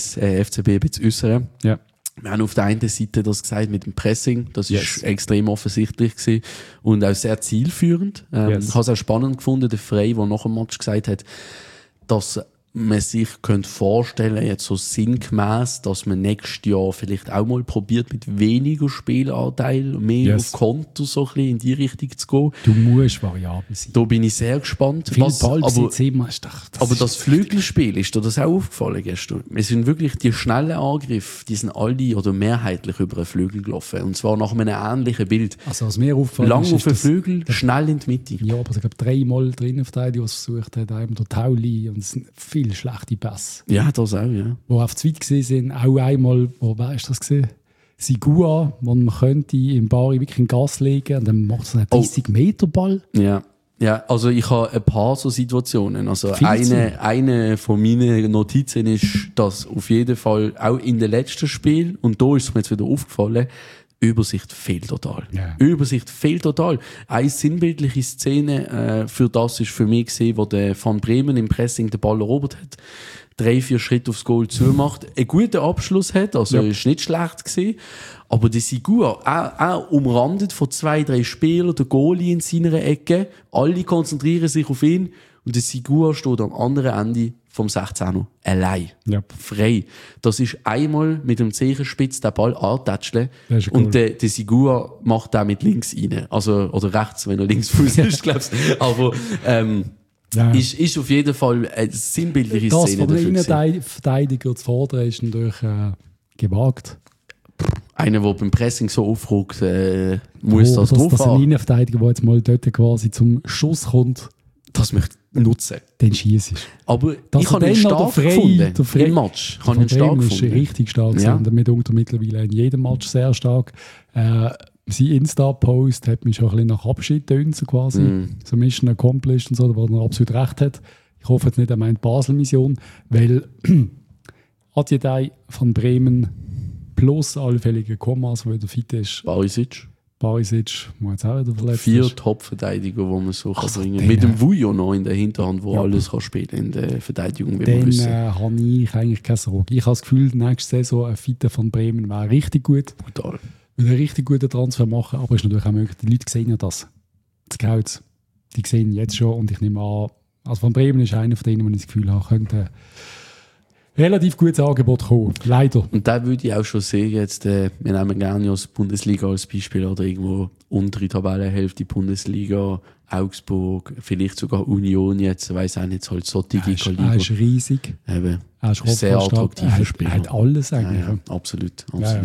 FCB ein bisschen äußern. Ja. Wir haben auf der einen Seite das gesagt mit dem Pressing, das Yes. ist extrem offensichtlich gewesen und auch sehr zielführend. Yes. Ich habe es auch spannend gefunden, der Frey, der nach dem Match gesagt hat, dass man sich könnte vorstellen, jetzt so sinngemäß, dass man nächstes Jahr vielleicht auch mal probiert, mit weniger Spielanteil, mehr Yes. auf Konto so ein bisschen in die Richtung zu gehen. Du musst variabel sein. Da bin ich sehr gespannt. Viel Was, Ballbesitz immer ist doch... aber das Flügelspiel, ist dir das auch aufgefallen gestern? Es sind wirklich die schnellen Angriffe, die sind alle oder mehrheitlich über den Flügel gelaufen. Und zwar nach einem ähnlichen Bild. Also was mir auffällt, Lang ist, auf den dass- Flügel, schnell in die Mitte. Ja, aber ich glaube, 3-mal drinnen Verteidiger, was versucht hat, einem der Tauli und es sind viele schlechte Pässe, Ja, das auch, ja. die auf zu weit gesehen sind. Auch einmal, wer ist das gesehen? Sigua, wo man könnte im Bari wirklich in Gas legen und dann macht es einen 30-Meter-Ball. Ja. Ja, also ich habe ein paar so Situationen. Also Viel zu. eine von meinen Notizen ist, dass auf jeden Fall auch in den letzten Spielen, und da ist es mir jetzt wieder aufgefallen, Übersicht fehlt total. Ja. Übersicht fehlt total. Eine sinnbildliche Szene für das ist für mich gesehen, wo der Van Bremen im Pressing den Ball erobert hat. 3-4 Schritte aufs Goal zumacht, einen guten Abschluss hat, also ist nicht schlecht gewesen, aber der Sigua, auch umrandet von 2-3 Spielern, der Goalie in seiner Ecke, alle konzentrieren sich auf ihn und der Sigua steht am anderen Ende vom 16er allein, frei. Das ist einmal mit dem Zehenspitz den Ball antatscheln und der Sigua macht den mit links rein, also, oder rechts, wenn er Linksfuß ist, glaubst du, aber ist auf jeden Fall eine sinnbildliche Szene. Das von den Verteidiger zu fordern, ist natürlich gewagt. Einer, der beim Pressing so aufrückt, muss das drauf haben. Dass ein Innenverteidiger, der jetzt mal dort quasi zum Schuss kommt, das möchte ich nutzen. Den schießt. Aber ich habe ihn stark gefunden im Match. Ich habe ihn stark gefunden. Ist richtig stark. Ja. Mittlerweile in jedem Match sehr stark. Sein Insta-Post hat mich schon ein bisschen nach Abschied tönt, so quasi. So Mission Accomplished und so, wo er absolut recht hat. Ich hoffe jetzt nicht, er meint Basel-Mission, weil Adjedei von Bremen plus allfällige Kommas, wo er fit ist. Barisic, muss jetzt auch wieder verletzt 4 Top-Verteidiger, die man so kann bringen. Mit dem Vujo noch in der Hinterhand, der alles kann spielen in der Verteidigung. Dann habe ich eigentlich keine Sorge. Ich habe das Gefühl, nächste Saison ein Fitte von Bremen wäre richtig gut. Brutal. Will einen richtig guten Transfer machen, aber es ist natürlich auch möglich. Die Leute sehen ja das. Die Scouts, die sehen jetzt schon und ich nehme an, also von Bremen ist einer von denen, wo ich das Gefühl habe, könnte relativ gutes Angebot kommen. Leider. Und da würde ich auch schon sehen, jetzt, wir nehmen gerne die Bundesliga als Beispiel oder irgendwo untere Tabellenhälfte Bundesliga, Augsburg, vielleicht sogar Union jetzt, weiss auch nicht, halt solche Kaliber. Er ist riesig. Eben. Er ist sehr attraktiver Spieler. Er hat alles eigentlich. Ja, absolut. Ja.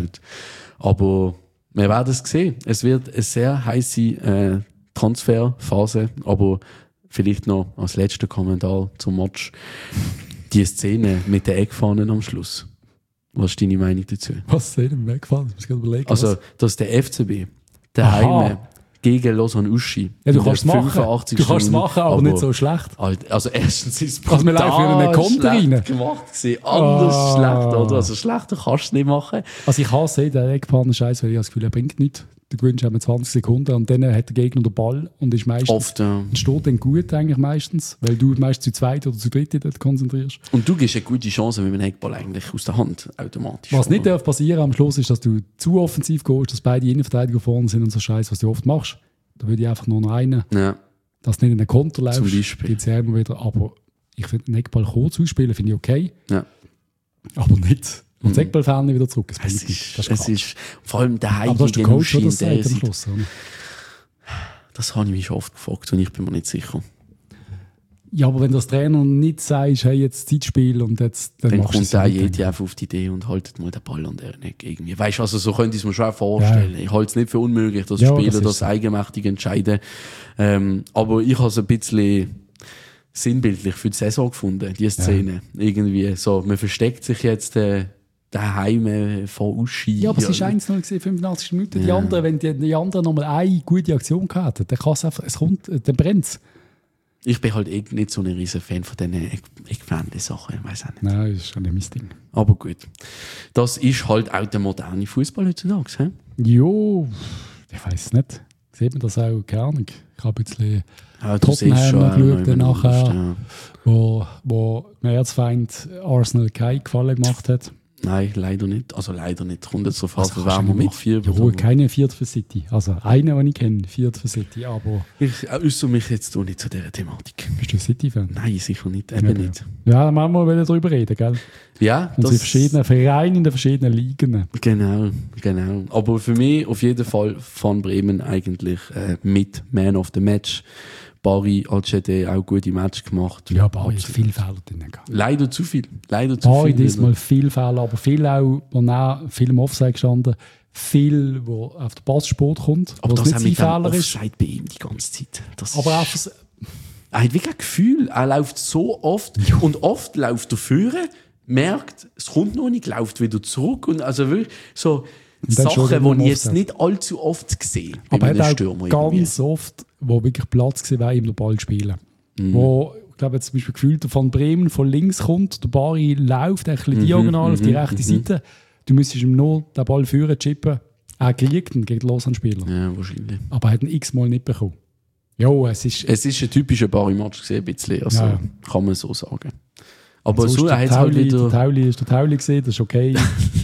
Aber wir werden es sehen. Es wird eine sehr heisse Transferphase, aber vielleicht noch als letzter Kommentar zum Match. Die Szene mit den Eckfahnen am Schluss. Was ist deine Meinung dazu? Was ist denn weggefallen? Ich muss überlegen. Also, dass der FCB daheim gegen Lausanne Uschi. Ja, du kannst es machen, aber nicht so schlecht. Also erstens ist es brutal wir für einen Konter rein gemacht gewesen. Anders schlecht, oder? Also schlechter kannst du es nicht machen. Also ich hasse den Eckfahnen-Scheiß, weil ich das Gefühl, er bringt nichts. Du gewinnst einmal 20 Sekunden und dann hat der Gegner den Ball und ist meistens oft, steht dann gut eigentlich meistens, weil du meistens zu zweit oder zu dritt dort konzentrierst. Und du gibst eine gute Chance mit dem Eckball eigentlich aus der Hand automatisch. Was nicht darf passieren am Schluss ist, dass du zu offensiv gehst, dass beide Innenverteidiger vorne sind und so Scheiß, was du oft machst. Da würde ich einfach nur noch einen, dass du nicht in den Konter läufst. Zum Beispiel. Gibt's ja immer wieder, aber ich finde den Eckball kurz ausspielen, finde ich okay. Ja. Aber nicht. Und das Eckball wieder zurück. Das ist vor allem der Heim gegen der Coach, der das sagt am Schluss. Das habe ich mich schon oft gefragt und ich bin mir nicht sicher. Ja, aber wenn das Trainer nicht sagt, hey, jetzt Zeitspiel und jetzt... Dann kommt der jeder einfach auf die Idee und haltet mal den Ball an der Ecke irgendwie. Weißt du, also so könnte ich es mir schon vorstellen. Ja. Ich halte es nicht für unmöglich, dass Spieler das eigenmächtig entscheiden. Aber ich habe es ein bisschen sinnbildlich für die Saison gefunden, die Szene. Ja. Irgendwie so, man versteckt sich jetzt... daheim von Uschi. Ja, aber es war 1-0 gewesen, 85 Minuten. Die anderen, wenn die anderen nochmal eine gute Aktion gehabt hätten, dann kann es einfach, dann brennt es. Ich bin halt nicht so ein riesen Fan von diesen Eckpfändchen-Sachen. Ich weiß auch nicht. Nein, das ist schon ein mein Ding. Aber gut. Das ist halt auch der moderne Fußball heutzutage. He? Jo, ich weiß es nicht. Sieht man das auch gerne? Ich habe ein bisschen Tottenham geschaut nachher, wo mein Erzfeind Arsenal keinen Gefallen gemacht hat. Nein, leider nicht. Also leider nicht. Kommt jetzt so fast, also wer wir mit 4. Ja, keine 4 für City. Also einen, den ich kenne, 4 für City, aber... Ich äußere mich jetzt nicht zu dieser Thematik. Bist du ein City-Fan? Nein, sicher nicht. Eben nicht. Ja, dann machen wir darüber reden, gell? Ja. Und in verschiedenen Vereinen, in den verschiedenen Ligen. Genau. Aber für mich auf jeden Fall von Bremen eigentlich mit Man of the Match. Bari hat auch gute Match gemacht. Ja, Bari hat viele Fehler drin. Leider zu viel. Bari diesmal viele Fehler, aber viel auch, wo auch viel im Offside gestanden, viel, wo auf den Passsport kommt. Aber das nicht sein Fehler ist. Offside bei ihm die ganze Zeit. Das aber auch er hat wirklich ein Gefühl, er läuft so oft und oft läuft er führen, merkt, es kommt noch nicht, läuft wieder zurück und also wirklich so Sachen, die ich jetzt nicht allzu oft sehe. Aber er hat auch ganz oft, wo wirklich Platz gesehen war, ihm den Ball spielen. Wo, ich glaube, jetzt zum Beispiel gefühlt von Bremen von links kommt, der Bari läuft ein bisschen diagonal auf die rechte Seite. Du müsstest ihm nur den Ball führen, chippen. Er kriegt ihn gegen den Lausanne-Spieler. Ja, wahrscheinlich. Aber er hat ihn x-mal nicht bekommen. Jo, es ist ein typischer Bari-Match gesehen, ein bisschen. Also kann man so sagen. Aber so, er hat halt wieder... Der Tauli gesehen, das ist okay.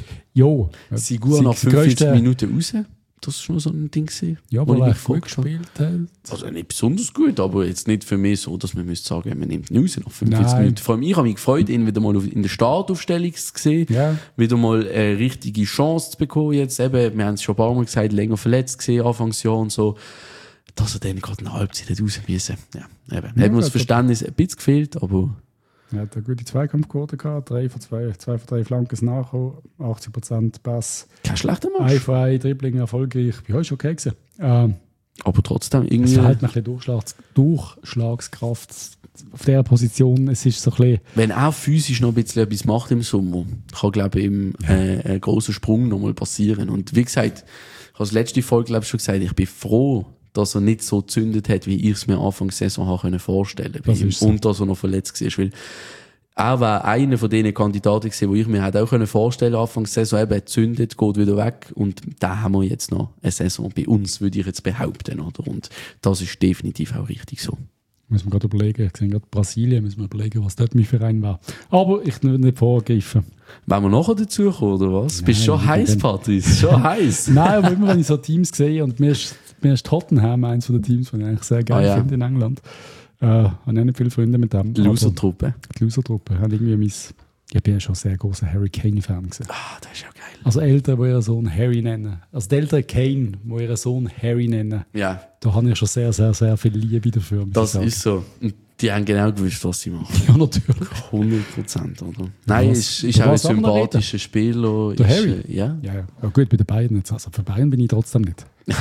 Jo. Sigur nach 45 Minuten raus. Das war noch so ein Ding gewesen, ja, wo aber ich gut gespielt hat. Also nicht besonders gut, aber jetzt nicht für mich so, dass man müsste sagen, man nimmt ihn raus nach 45 Nein. Minuten. Vor allem ich habe mich gefreut, ihn wieder mal in der Startaufstellung zu sehen. Ja. Wieder mal eine richtige Chance zu bekommen jetzt. Eben, wir haben es schon ein paar Mal gesagt, länger verletzt gesehen, Anfangsjahr und so. Dass er dann gerade eine Halbzeit hat raus müssen. Ja, eben. Hat mir das Verständnis ein bisschen gefehlt, aber... Er hat eine gute Zweikampfquote gehabt, 3 von 3 Flanken nachgekommen, 80% Pass. Kein schlechter Match. Ein Dribbling erfolgreich. Bei euch okay gewesen. Aber trotzdem irgendwie... Es verhält mir ein bisschen Durchschlagskraft auf dieser Position. Es ist so ein bisschen... Wenn er physisch noch ein bisschen etwas macht im Sommer, kann, glaube ich, ihm ein grosser Sprung noch mal passieren. Und wie gesagt, ich habe das letzte Folge, glaube ich, schon gesagt, ich bin froh, dass er nicht so gezündet hat, wie ich es mir Anfang der Saison habe vorstellen konnte. So. Und dass er noch verletzt war. Weil er war einer von den Kandidaten gewesen, die ich mir hätte auch vorstellen konnte, Anfang der Saison eben gezündet, geht wieder weg. Und da haben wir jetzt noch eine Saison bei uns, würde ich jetzt behaupten. Oder? Und das ist definitiv auch richtig so. Müssen wir gerade überlegen. Ich sehe gerade Brasilien, müssen wir überlegen, was dort mein Verein war. Aber ich will nicht vorgreifen. Wollen wir nachher dazu kommen, oder was? Nein, Bist du schon heiß, Patrice? Schon heiß? Nein, aber immer wenn ich so Teams sehe, und mir ist Tottenham eins von den Teams, die ich eigentlich sehr geil finde in England. Habe ich nicht viele Freunde mit dem. Die Loser-Truppe. Die Loser-Truppe. Ich bin ja schon ein sehr großer Harry Kane-Fan gewesen. Ah, das ist ja geil. Also Eltern, die ihren Sohn Harry nennen. Also die Eltern Kane, die ihren Sohn Harry nennen. Ja. Da habe ich schon sehr, sehr, sehr viel Liebe dafür. Das ist so. Und die haben genau gewusst, was sie machen. Ja, natürlich. 100%, oder? Nein, ist auch ein sympathischer Spieler. Der Harry? Ja. Ja, gut, bei den Bayern jetzt. Also für Bayern bin ich trotzdem nicht.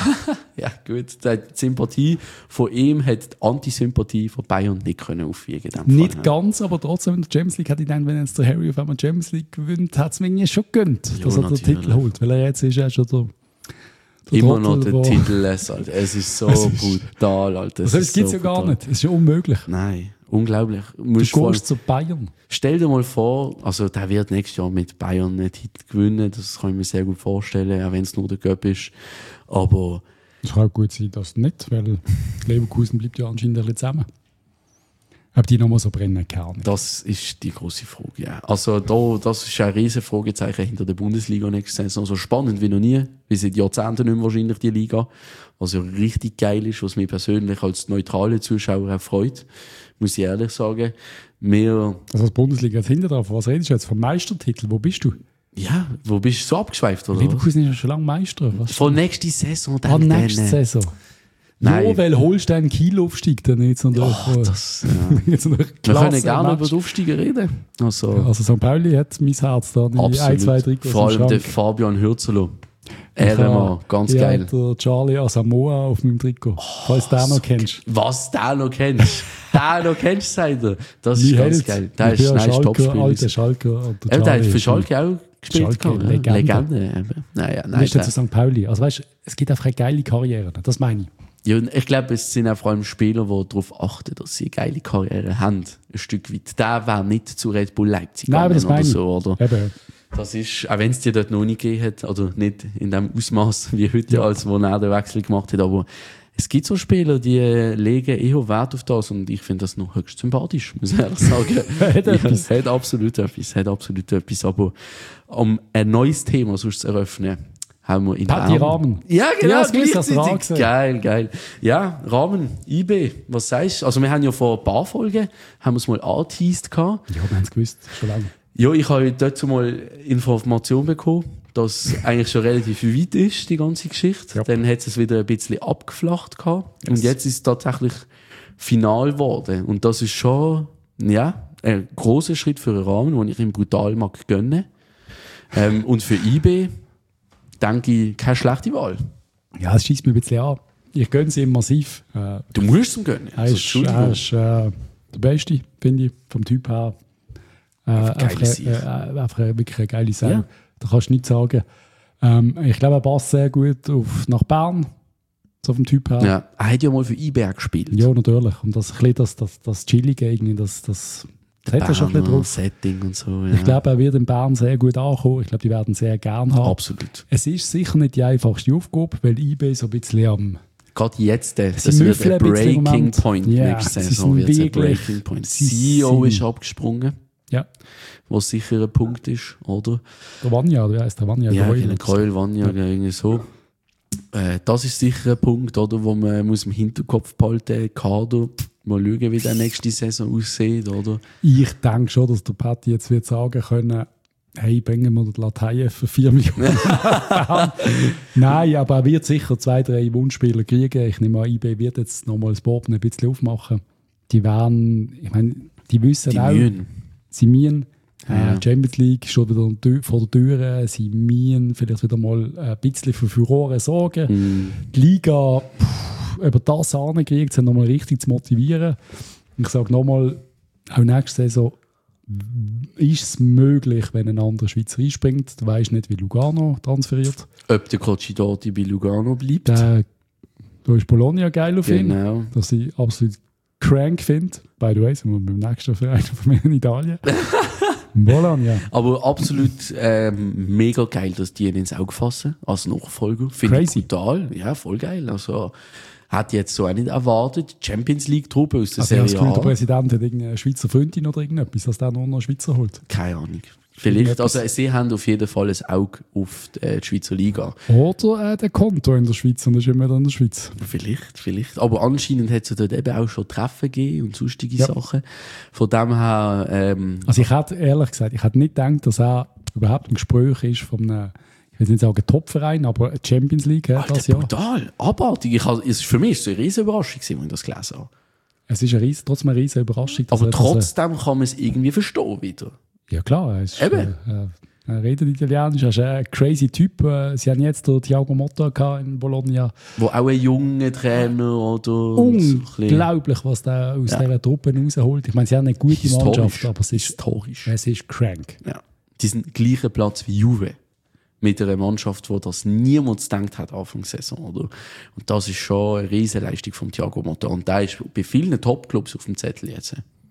Ja, gut. Die Sympathie von ihm hat die Antisympathie von Bayern nicht können aufwiegen können. Nicht ganz, aber trotzdem in der Champions League hätte ich dann, wenn jetzt der Harry auf einmal die Champions League gewinnt, hat es mir irgendwie schon gegönnt, dass er den Titel holt. Weil er jetzt ist ja schon der immer noch den Titel lässt, Alter. Es ist so brutal, Alter. Das gibt es ja gar nicht. Es ist ja unmöglich. Nein, unglaublich. Du gehst zu Bayern. Stell dir mal vor, also der wird nächstes Jahr mit Bayern einen Titel gewinnen, das kann ich mir sehr gut vorstellen, auch wenn es nur der Cup ist. Aber es kann auch gut sein, dass nicht, weil Leverkusen bleibt ja anscheinend ein bisschen zusammen. Ob die nochmal so brennen kann. Das ist die grosse Frage, ja. Also das ist ein riesen Fragezeichen hinter der Bundesliga nächste Saison. So spannend wie noch nie, wie seit Jahrzehnten nicht mehr wahrscheinlich die Liga. Was ja richtig geil ist, was mich persönlich als neutrale Zuschauer auch freut, muss ich ehrlich sagen. Also als Bundesliga jetzt hinter drauf, was redest du jetzt vom Meistertitel? Wo bist du? Ja, wo bist du so abgeschweift, oder? Leverkusen ist ja schon lange Meister. Von nächster Saison dann. Nächste Saison. Nein. Ja, weil Holstein Kiel aufsteigt dann jetzt. Und das, ja. Wir können gerne über den Aufsteiger reden. Also St. Pauli hat mein Herz da. Die 1, 2, 3 Vor allem der Fabian Hürzelo. Ehrenmann, ganz geil. Der Charlie Asamoah auf meinem Trikot. Falls du den noch kennst. Was, den noch kennst? Den noch kennst, sagt er. Das ist ganz geil. Der ist schnell Topspieler. Alter Schalker. Der hat für Schalke auch gespielt. Legende. Nein. Wie ist der zu St. Pauli? Also weißt, es gibt einfach eine geile Karriere. Das meine ich. Ja, ich glaube, es sind auch vor allem Spieler, die darauf achten, dass sie eine geile Karriere haben. Ein Stück weit. Der wäre nicht zu Red Bull Leipzig gegangen oder so, oder? Eben. Das ist, auch wenn es dir dort noch nicht gegeben hat, oder nicht in dem Ausmaß wie heute, als wo er den Wechsel gemacht hat, aber es gibt so Spieler, die legen eher Wert auf das und ich finde das noch höchst sympathisch, muss ich ehrlich sagen. Hat absolut etwas. Aber um ein neues Thema sonst zu eröffnen, haben wir in Patti Rahmen. Ja, genau, ja, gleichzeitig. Geil. Ja, Rahmen, IB, was sagst du? Also wir haben ja vor ein paar Folgen, haben wir es mal angeteased gehabt. Ja, wir haben es gewusst, schon lange. Ja, ich habe dazu mal Information bekommen, dass eigentlich schon relativ weit ist, die ganze Geschichte. Ja. Dann hat es wieder ein bisschen abgeflacht gehabt. Yes. Und jetzt ist es tatsächlich final geworden. Und das ist schon, ja, ein grosser Schritt für einen Rahmen, den ich ihm brutal mag gönnen. Und für IB denke ich, keine schlechte Wahl. Ja, es schießt mir ein bisschen an. Ich gönne es ihm massiv. Du musst es ihm gönnen. Er ist der Beste, finde ich, vom Typ her. Einfach wirklich eine geile Sau. Ja. Da kannst du nichts sagen. Ich glaube, er passt sehr gut nach Bern. So vom Typ her. Ja, er hat ja mal für IB gespielt. Ja, natürlich. Und das Chillige irgendwie, das hat er schon ein bisschen drauf. Setting und so, ja. Ich glaube, er wird in Bern sehr gut ankommen. Ich glaube, die werden sehr gerne haben. Absolut. Es ist sicher nicht die einfachste Aufgabe, weil IB so ein bisschen am... Gerade jetzt, das wird ein Breaking Point nächste Saison. CEO ist abgesprungen. Ja. Was sicher ein Punkt ist, oder? Der Vanja, wie heisst der Vanja? Ja, Greul. genau, Keul, Vanja, irgendwie so. Das ist sicher ein Punkt, oder, wo man muss im Hinterkopf behalten, Kader, mal schauen, wie der nächste Saison aussieht, oder? Ich denke schon, dass der Patti jetzt wird sagen können, hey, bringen wir den Latein für 4 Millionen. Nein, aber er wird sicher 2-3 Wunschspieler kriegen. Ich nehme an, IB wird jetzt nochmal das Bob ein bisschen aufmachen. Die werden, ich meine, die wissen Die auch, mühen. sie mühen. Ja. Champions League steht wieder vor der Tür. Sie mühen vielleicht wieder mal ein bisschen für Furore sorgen. Die Liga über das hinkriegt, sie nochmal richtig zu motivieren. Ich sage nochmal, auch nächste Saison ist es möglich, wenn ein anderer Schweizer einspringt. Du weißt nicht, wie Lugano transferiert. Ob der Coccidati bei Lugano bleibt. Da ist Bologna geil auf ihn, Genau. dass ich absolut crank finde. By the way, sind wir beim nächsten Verein von mir in Italien. Bologna. Aber absolut mega geil, dass die ihn ins Auge fassen als Nachfolger. Finde ich Crazy. brutal. Ja, voll geil. Also, hat jetzt so auch nicht erwartet. Champions League-Truppe aus der Also ich habe das Serie Gefühl, der A. Präsident hat irgendeine Schweizer Freundin oder irgendetwas, dass der nur noch Schweizer holt. Keine Ahnung. Vielleicht, also sie haben auf jeden Fall ein Auge auf die Schweizer Liga. Oder der Konto in der Schweiz und ist immer in der Schweiz. Vielleicht. Aber anscheinend hat es dort eben auch schon Treffen gegeben und sonstige Ja. Sachen. Von dem her, Also ich hätte, ehrlich gesagt, ich hätte nicht gedacht, dass er überhaupt ein Gespräch ist von einem, ich will nicht sagen Top-Verein, aber eine Champions League das Alter, Jahr. brutal, abartig. Für mich war es eine riesige Überraschung, als ich das gelesen habe. Es ist trotzdem eine riesige Überraschung. dass Aber er das, trotzdem kann man es irgendwie verstehen wieder. ja klar, er ist, Eben. er redet Italienisch, er ist ein crazy Typ. Sie haben jetzt den Thiago Motta gehabt in Bologna. Wo auch ein junger Trainer oder so ein bisschen- Unglaublich, was der aus dieser Truppe rausholt. Ich meine, sie haben eine gute Historisch. Mannschaft, aber Historisch. es ist crank. Ja. Die sind gleichen Platz wie Juve. Mit einer Mannschaft, wo das niemand gedacht hat Anfang der Saison, oder? Und das ist schon eine riesen Leistung von Thiago Motta. Und der ist bei vielen Top-Clubs auf dem Zettel jetzt.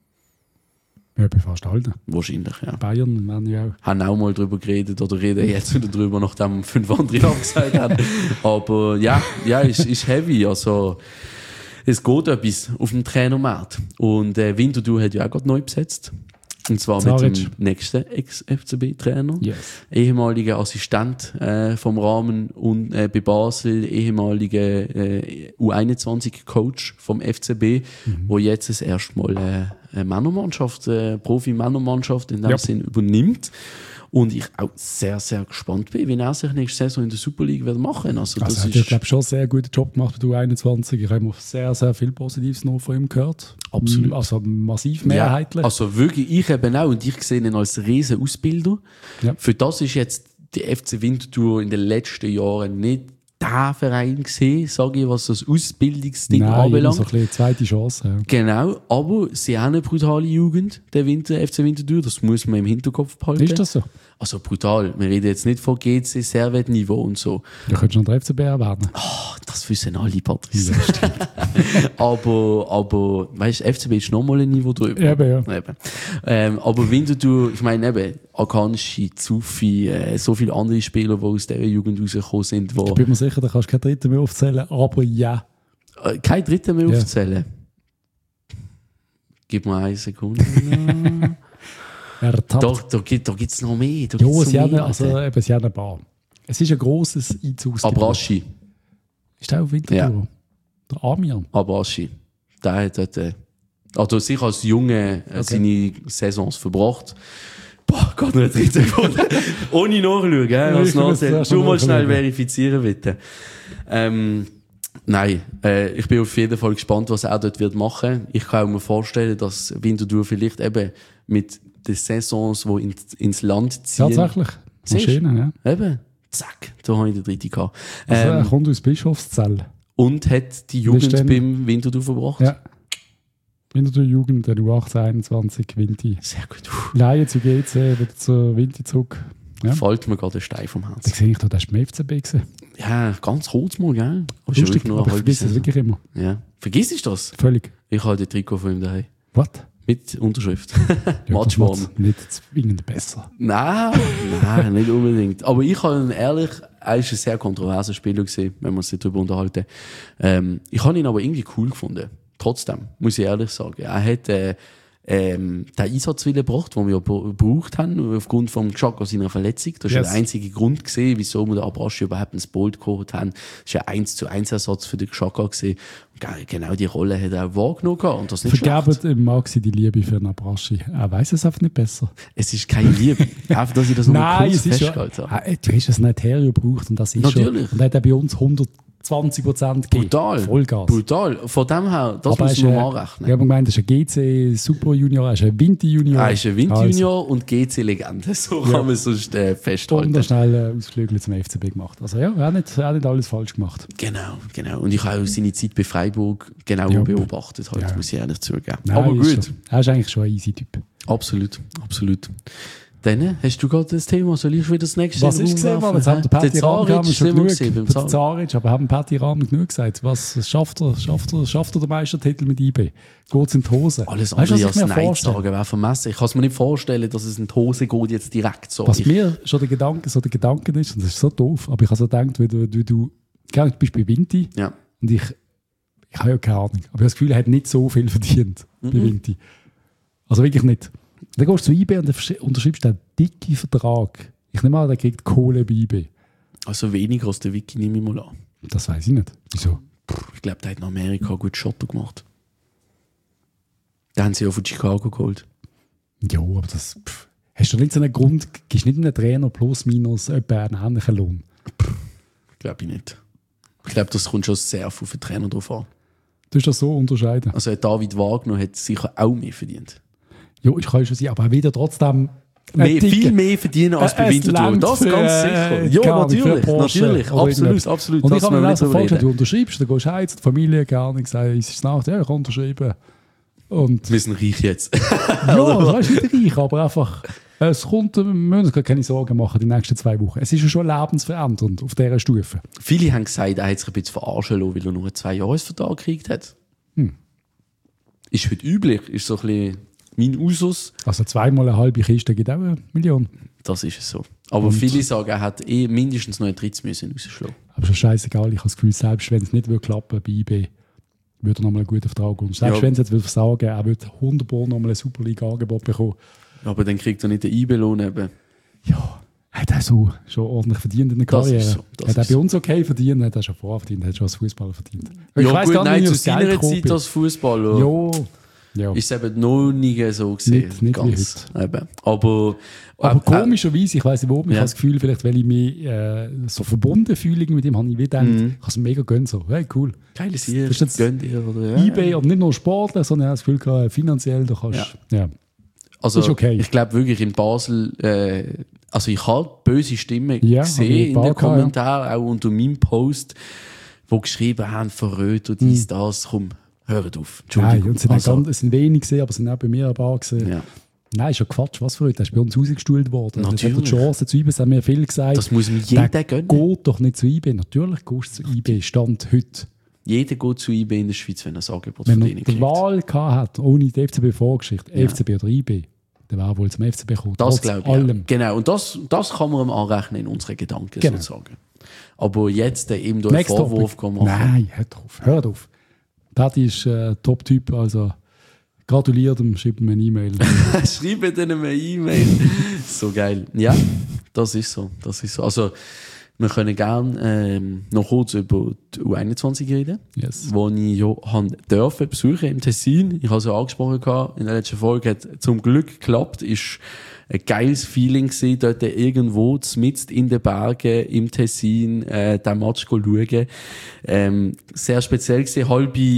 Ja, bei fast allen. Wahrscheinlich, ja. Bayern werden ja auch. Haben auch mal drüber geredet oder reden jetzt wieder drüber, nachdem 5 andere abgesagt haben. Aber ja, ist heavy. Also, es geht etwas auf dem Trainermarkt. Und Winterthur hat ja auch gerade neu besetzt. Und zwar Zaric. mit dem nächsten Ex-FCB-Trainer. Yes. Ehemaliger Assistent vom Rahmen und bei Basel, ehemaliger U21-Coach vom FCB, wo jetzt das erste Mal eine Männermannschaft, Profi-Männermannschaft in dem Ja. Sinn übernimmt. Und ich auch sehr, sehr gespannt bin, wie er sich nächste Saison in der Super League wird machen. Also, Also das er hat, ist glaube ich, schon einen sehr guten Job gemacht bei U21. Ich habe immer sehr, sehr viel Positives noch von ihm gehört. Absolut. Also massiv mehrheitlich. Ja, also wirklich, ich eben auch. Und ich sehe ihn als riesen Ausbilder. Ja. Für das ist jetzt die FC Winterthur in den letzten Jahren nicht der Verein gesehen, sage ich, was das Ausbildungsding Nein, immer anbelangt. so ein bisschen eine zweite Chance. Ja. Genau, aber sie haben eine brutale Jugend, der FC Winterthur, das muss man im Hinterkopf behalten. Ist das so? Also brutal, wir reden jetzt nicht von GC, Servet-Niveau und so. Du könntest noch den FCB erwähnen. Oh, das wissen alle, Patrice. aber weißt du, FCB ist nochmal ein Niveau drüber. Eben, ja. Eben. Aber Winterthur, ich meine eben, Akanji, Zufi, so viele andere Spieler, die aus dieser Jugend rausgekommen sind, Ich bin mir sicher, da kannst du keinen dritten mehr aufzählen, aber ja. kein Dritter mehr Ja. aufzählen. Gib mir 1 Sekunde. Ertappt. Doch, da gibt es noch mehr. Da Ja, gibt's noch sie haben, mehr, also, Alter. eben, sie haben ein paar. Es ist ein grosses Einzugsgebiet. Abrashi. Ist der auf Winterthur? Ja. Der Amian. Abrashi. Der hat dort, also sich als Junge seine Saisons verbracht. Boah, Gott, nur eine dritte geworden. Ohne nachschauen, gell? Ja, Als ich will jetzt Nachsehen. erst Schon mal mal schnell nachschauen. verifizieren, bitte. Nein, ich bin auf jeden Fall gespannt, was er dort wird machen. Ich kann mir vorstellen, dass Winterthur vielleicht eben mit den Saisons, die ins Land ziehen. Tatsächlich. Siehst? Maschine, ja. Eben, zack, da habe ich den dritten gehabt. Also, er kommt aus Bischofszell. Und hat die Jugend dann- beim Winterthur verbracht. Ja. Winterthur Jugend, der U18, 21, Winti. Sehr gut. Laie zu GC, wieder zur Winti zurück. Ja. Fällt mir gerade ein Stein vom Da Herzen. sehe ich, da hast du beim FCB gesehen. Ja, ganz kurz mal, gell? Aber schon Lustig, wirklich nur aber eine ich halbe vergesse es Saison. wirklich immer. Ja. Vergiss ich das? Völlig. Ich habe den Trikot von ihm daheim. What? Mit Unterschrift. Ja, das Matchwarm. macht's nicht zwingend besser. Nein, nicht unbedingt. Aber ich habe ihn ehrlich, er ist ein sehr kontroverser Spieler gewesen, wenn wir uns darüber unterhalten. Ich habe ihn aber irgendwie cool gefunden. Trotzdem, muss ich ehrlich sagen. Er hat den Einsatzwillen gebracht, den wir gebraucht haben, aufgrund von Xhaka seiner Verletzung. Das war Yes. der einzige Grund gewesen, wieso wir den Abraschi überhaupt ins Boot geholt haben. Das war ein 1:1 Ersatz für den Xhaka gewesen. Und genau die Rolle hat er auch wahrgenommen gehabt. Und das nicht schlecht. Vergebt Maxi die Liebe für einen Abraschi. Er weiß es einfach nicht besser. Es ist keine Liebe. Einfach, dass ich das nochmal Nein, kurz es ist schon. festgehalten habe. Du hast das Netherio gebraucht und das ist Natürlich. schon. Und hat er bei uns 120% gegeben. Brutal. Vollgas. Brutal. Von dem her, das Aber muss man mal anrechnen. Ich habe gemeint, das ist ein GC Super Junior, er ist ein Winter Junior. Er ist ein Windjunior und GC-Legende. So kann man sonst festhalten. Wunderschnell Ausflüge zum FCB gemacht. Also ja, er hat nicht alles falsch gemacht. Genau. Und ich habe auch seine Zeit bei Freiburg genau Ja. beobachtet, halt, Ja. muss ich ehrlich zugeben. Nein, Aber ist gut. schon- Er ist eigentlich schon ein easy Typ. Absolut. Dann, hast du gerade das Thema? Soll ich wieder das nächste Was in den ist Raum gesehen worden? werfen? Jetzt hat der Patti Rahmen Zaric schon sind wir gesehen beim gesehen. Zaric. Zaric, aber haben Patti Rahmen genug gesagt? Was schafft er den Meistertitel mit IB? Geht's in die Hose? Alles Weißt du, andere was ich als mir Nein vorstelle? sagen wäre vermessen. Ich kann es mir nicht vorstellen, dass es in die Hose geht jetzt direkt so. Was mir schon der Gedanke ist, und das ist so doof, aber ich habe so gedacht, wie du bist bei Vinti Ja. und ich habe ja keine Ahnung, aber ich habe das Gefühl, er hat nicht so viel verdient bei Vinti. Also wirklich nicht. Dann gehst du zu IB und dann unterschreibst einen dicken Vertrag. Ich nehme an, der kriegt Kohle bei IB. Also weniger als der Wiki nehme ich mal an. Das weiß ich nicht. Wieso? Ich glaube, der hat in Amerika gut Schotter gemacht. Den haben sie ja von Chicago geholt. Ja, aber das... Hast du nicht so einen Grund, gibst nicht einem Trainer plus minus etwa einen ähnlichen Lohn? Glaube ich nicht. Ich glaube, das kommt schon sehr viel für den Trainer drauf an. Du hast das so unterscheiden. Also David Wagner hat sicher auch mehr verdient. Ja, ich kann schon sein, aber wieder trotzdem... Viel mehr verdienen als bei Winterthur. Das ganz sicher. Ja, natürlich. Absolut. Und Das ich habe müssen wir mir nicht auch so drüber vorgestellt, du reden. unterschreibst, dann gehst du heim zu der Familie, gar nichts, sagst, ist es Nacht, ja, ich kann unterschreiben. Und Wir sind reich jetzt. ja, das ist nicht reich, aber einfach, es kommt, wir müssen uns keine Sorgen machen die nächsten 2 Wochen. Es ist ja schon lebensverändernd auf dieser Stufe. Viele haben gesagt, er hat sich ein bisschen verarschen lassen, weil er nur einen 2-Jahres-Vertrag gekriegt hat. Ist heute üblich, ist so ein bisschen mein Usus. Also 2-mal eine halbe Kiste gibt auch 1 Million. Das ist es so. Aber viele sagen, er hat mindestens noch einen Dritz müssen rausschlagen. Aber schon scheißegal, ich habe das Gefühl, selbst wenn es nicht klappen bei IB, würde er nochmal einen guten Vertrag und selbst Ja. wenn es jetzt versagen, er wird 100% nochmal ein Superliga-Angebot bekommen. Aber dann kriegt er nicht den IB-Lohn eben. Ja, hat er so schon ordentlich verdient in der Das Karriere. ist so, das Hat er ist bei so. uns okay verdient, hat er schon vorher verdient, hat schon als Fußballer verdient. Ja gut, nein, wie zu ich aufs Geld seiner gekommen Zeit bin. als Fußballer Ja. ist es eben noch nie so gesehen. Nicht wie ganz. Eben. Aber komischerweise, ich weiss nicht warum, ich Ja. habe das Gefühl, vielleicht weil ich mich so verbunden fühle mit ihm, habe ich wie gedacht, ich kann es mega gönnen. So, hey, cool. geiles Das Jahr, ist jetzt gönn dir. Oder, ja. eBay und nicht nur sportlich, sondern ich habe das Gefühl, gehabt, finanziell, du kannst... Ja. Also, ist okay. ich glaube wirklich in Basel, also ich habe böse Stimmen Ja, habe ich gesehen ein in paar den gehabt, Kommentaren, auch unter meinem Post, wo geschrieben haben, verrät und dies, das, komm, hört auf. Nein, Entschuldigung. und es sind wenig gesehen, aber es sind auch bei mir ein paar gesehen. ja. Nein, ist ja Quatsch, was für heute. Er ist bei uns rausgestuhlt worden. Er hat die Natürlich. Chance zu IB, das haben mir viel gesagt. Das muss mir jeder gönnen. Geht doch nicht zu IB. Natürlich gehst du zu IB, Stand heute. Jeder geht zu IB in der Schweiz, wenn er das Angebot Wenn von er denen die kriegt. Wahl gehabt hat, ohne die FCB-Vorgeschichte, Ja. FCB oder IB, dann wäre er wohl zum FCB gekommen. Das Trotz glaube ich. allem. Ja. Genau, und das kann man ihm anrechnen in unseren Gedanken Genau. sozusagen. Aber jetzt eben da einen Next Vorwurf topic. machen. Nein, hört auf. Patti ist Top-Typ, also gratuliert ihm, schreibt ihm eine E-Mail. Schreibt ihnen eine E-Mail. So geil. Ja, das ist so. Also, wir können gerne noch kurz über die U21 reden, Yes. wo ich ja durfte besuchen im Tessin. Ich habe es ja angesprochen gehabt, in der letzten Folge hat zum Glück geklappt. Ist ein geiles Feeling gewesen, dort irgendwo mitten in den Bergen im Tessin den Match zu schauen. Sehr speziell gewesen,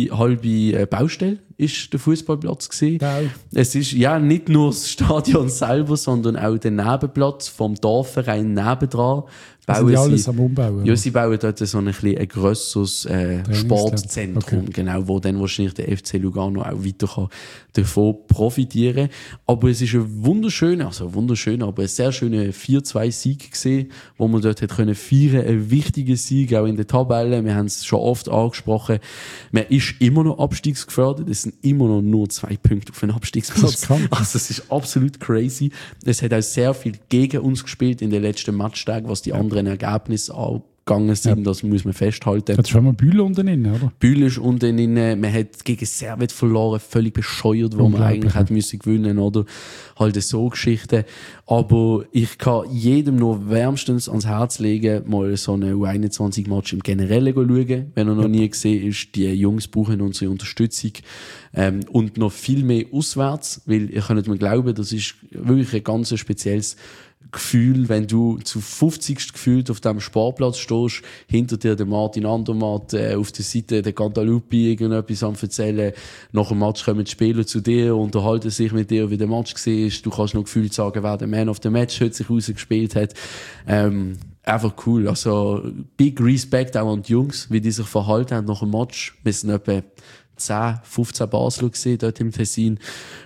halbe Baustelle ist der Fußballplatz gewesen. Geil. Es ist ja nicht nur das Stadion selber, sondern auch der Nebenplatz vom Dorfverein nebendran. Das sind die alles am Umbauen. Ja, sie bauen dort so ein grösseres Sportzentrum, Okay. genau, wo dann wahrscheinlich der FC Lugano auch weiter kann davon profitieren. Aber es ist ein wunderschöner, aber ein sehr schöner 4-2-Sieg gesehen, wo man dort hat können feiern, ein wichtiger Sieg, auch in der Tabelle. Wir haben es schon oft angesprochen. Man ist immer noch abstiegsgefährdet. Es sind immer noch nur 2 Punkte auf den Das Abstiegsplatz. ist krank. Also, es ist absolut crazy. Es hat auch sehr viel gegen uns gespielt in den letzten Matchtagen, was die anderen Ergebnisse gegangen sind, das muss man festhalten. Das ist schon mal Bühl unten drin, oder? Bühl ist unten drin, man hat gegen Servet verloren, völlig bescheuert, wo man eigentlich hätte müssen gewinnen, oder? Halt so Geschichten. Aber ich kann jedem nur wärmstens ans Herz legen, mal so eine U21-Match im Generellen schauen, wenn er noch nie gesehen ist. Die Jungs brauchen unsere Unterstützung. Und noch viel mehr auswärts, weil ihr könnt mir glauben, das ist wirklich ein ganz spezielles Gefühl, wenn du zu 50. gefühlt auf dem Sportplatz stehst, hinter dir der Martin Andermatt, auf der Seite der Cantalupi irgendetwas am erzählen, nach dem Match kommen die Spieler zu dir, unterhalten sich mit dir, wie der Match war, du kannst noch gefühlt sagen, wer der Man of the Match heute sich rausgespielt hat. Einfach cool, also big Respect auch an die Jungs, wie die sich verhalten haben nach dem Match. Wir sind etwa 10, 15 Basler gesehen dort im Tessin.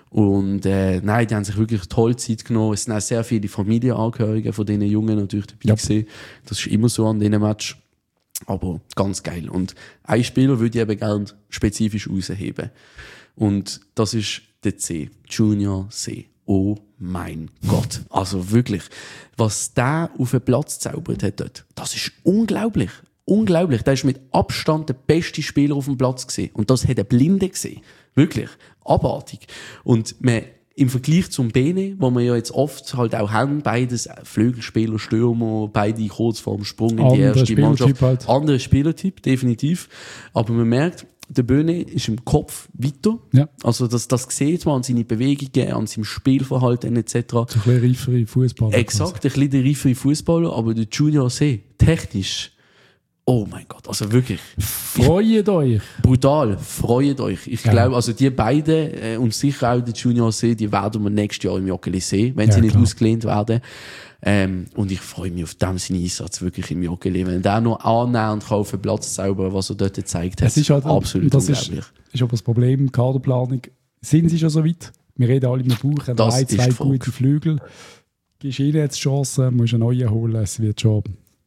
Und nein, die haben sich wirklich toll Zeit genommen. Es sind auch sehr viele Familienangehörige von diesen Jungen natürlich dabei gewesen. Das ist immer so an diesen Match. Aber ganz geil. Und ein Spieler würde ich eben gerne spezifisch rausheben. Und das ist der C. Junior C. Oh mein Gott. Also wirklich, was der auf den Platz zaubert hat dort, das ist unglaublich. Unglaublich. Der ist mit Abstand der beste Spieler auf dem Platz gesehen. Und das hat der Blinde gesehen. Wirklich. Abartig. Und im Vergleich zum Bene, wo wir ja jetzt oft halt auch haben, beides Flügelspieler, Stürmer, beide kurz vorm Sprung in die erste Mannschaft. Halt. Anderer Spielertyp, definitiv. Aber man merkt, der Böhne ist im Kopf weiter. Ja. Also das sieht man an seinen Bewegungen, an seinem Spielverhalten etc. So ein bisschen reifere Fußballer. Exakt, ein bisschen reifere Fußballer, aber der Junior C, technisch, oh mein Gott, also wirklich. Freut euch. Brutal, freut euch. Ich glaube, also die beiden und sicher auch der Junior C, die werden wir nächstes Jahr im Joggeli sehen, wenn sie nicht ausgelehnt werden. Und ich freue mich auf dem seinen Einsatz wirklich im Joggeli. Wenn der noch annähernd auf den Platz zaubern, was er dort gezeigt hat, es ist halt, absolut das unglaublich. Ist aber das Problem, Kaderplanung. Sind sie schon so weit? Wir reden alle im Bauch, haben das zwei gute Flügel. Gibst ihnen jetzt Chancen, musst einen neuen holen, es wird schon.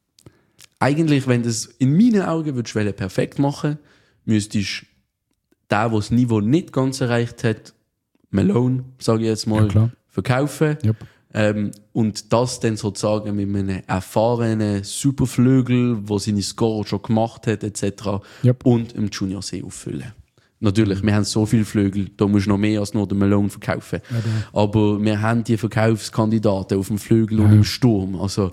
Eigentlich, wenn du es in meinen Augen würdest perfekt machen, müsstest du den, der das Niveau nicht ganz erreicht hat, Malone, sage ich jetzt mal, verkaufen. Yep. Und das dann sozusagen mit einem erfahrenen Superflügel, der seine Score schon gemacht hat, etc. Yep. Und im Junior C auffüllen. Natürlich, wir haben so viele Flügel, da musst du noch mehr als nur den Malone verkaufen. Ja, aber wir haben die Verkaufskandidaten auf dem Flügel und im Sturm. Also,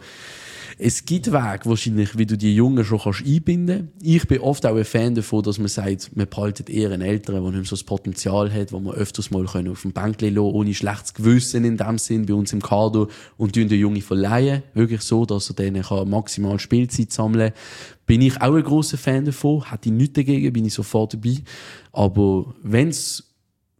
es gibt Wege, wahrscheinlich, wie du die Jungen schon einbinden kannst. Ich bin oft auch ein Fan davon, dass man sagt, man behaltet eher einen Älteren, der nicht mehr so das Potenzial hat, wo man öfters mal auf dem Bänkchen lassen, ohne schlechtes Gewissen in dem Sinn, bei uns im Kader, und den Jungen verleihen. Wirklich so, dass er denen maximal Spielzeit sammeln kann. Bin ich auch ein grosser Fan davon. Hätte ich nichts dagegen, bin ich sofort dabei. Aber wenn es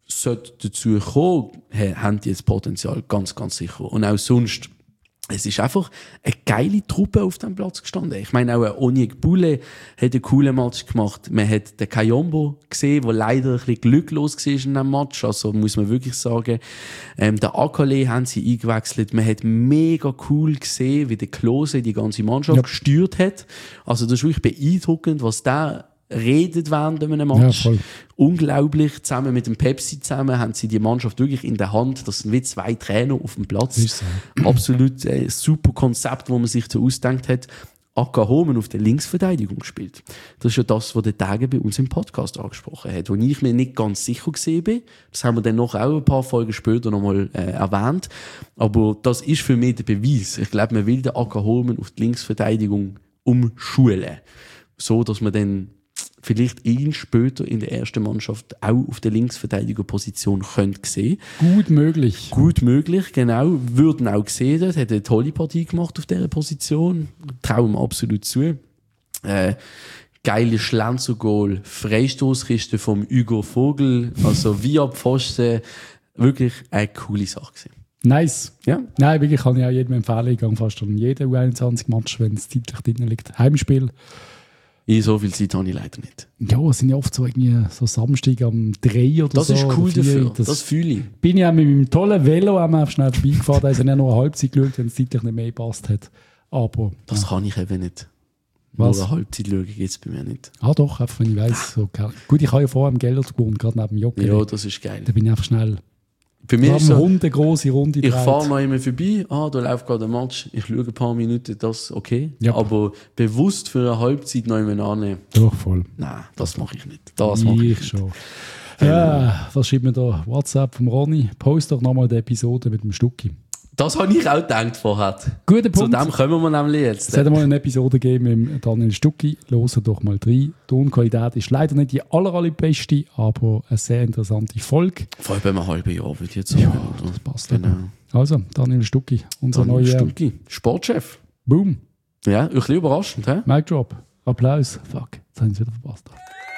dazu kommen, haben die jetzt Potenzial, ganz, ganz sicher. Und auch sonst, es ist einfach eine geile Truppe auf dem Platz gestanden. Ich meine, auch Onyek Bule hat einen coolen Match gemacht. Man hat den Kayombo gesehen, der leider ein bisschen glücklos war in diesem Match. Also muss man wirklich sagen. Den Akale haben sie eingewechselt. Man hat mega cool gesehen, wie der Klose die ganze Mannschaft gesteuert hat. Also das ist wirklich beeindruckend, was der redet während einem Match. Ja, unglaublich. Zusammen mit dem Pepsi zusammen haben sie die Mannschaft wirklich in der Hand. Das sind wie zwei Trainer auf dem Platz. So. Absolut super Konzept, das man sich so ausgedacht hat. Akka Homen auf der Linksverteidigung gespielt. Das ist ja das, was der Tage bei uns im Podcast angesprochen hat, wo ich mir nicht ganz sicher gesehen bin. Das haben wir dann noch auch ein paar Folgen später nochmal erwähnt. Aber das ist für mich der Beweis. Ich glaube, man will den Akka Homen auf die Linksverteidigung umschulen. So, dass man dann vielleicht ihn später in der ersten Mannschaft auch auf der Linksverteidigerposition könnt sehen. Gut möglich. Gut möglich, genau. Würden auch gesehen, dort hat eine tolle Partie gemacht auf dieser Position. Trauen wir absolut zu. Geile Schlenzer-Goal, Freistoßkiste vom Hugo Vogel, also via Pfosten. Wirklich eine coole Sache gewesen. Nice. Ja? Nein, wirklich kann ich auch jedem empfehlen. Ich gehe fast an jeden U21-Match, wenn es zeitlich drin liegt. Heimspiel. So viel Zeit habe ich leider nicht. Ja, es sind ja oft so Samstag am 3 oder das so. Das ist cool 4, dafür, das fühle ich. Bin ich auch mit meinem tollen Velo schnell vorbeigefahren, da ist ja nur eine Halbzeit geschaut, wenn es zeitlich nicht mehr gepasst hat. Aber das kann ich eben nicht. Was? Nur eine Halbzeit schauen geht es bei mir nicht. Ah doch, einfach wenn ich weiss. So, gut, ich habe ja vorher im Gellert gewohnt, gerade neben dem Joggeli. Ja, das ist geil. Da bin ich einfach schnell Bei mir ist so so, eine große Runde ich dreht. fahre noch immer vorbei, da läuft gerade ein Match, ich schaue ein paar Minuten, das okay. Ja. Aber bewusst für eine Halbzeit noch immer annehmen, Doch, voll. nein, das mache ich nicht. Das mache ich Ich nicht. schon. Was schreibt mir da? WhatsApp vom Ronny. Post doch nochmal die Episode mit dem Stucki. Das habe ich auch gedacht vorher. Guter Zu Punkt. dem kommen wir nämlich jetzt. Es hat mal eine Episode gegeben mit Daniel Stucki. Hören doch mal rein. Die Tonqualität ist leider nicht die allerbeste, aber eine sehr interessante Folge. Vor allem einem halben Jahr, würde ich jetzt sagen. Ja, oder? das passt. Genau. Also, Daniel Stucki, unser Daniel neuer Stucki, Sportchef. Boom. Ja, ein bisschen überraschend, hä? Mic Drop. Applaus. Fuck, jetzt haben sie es wieder verpasst.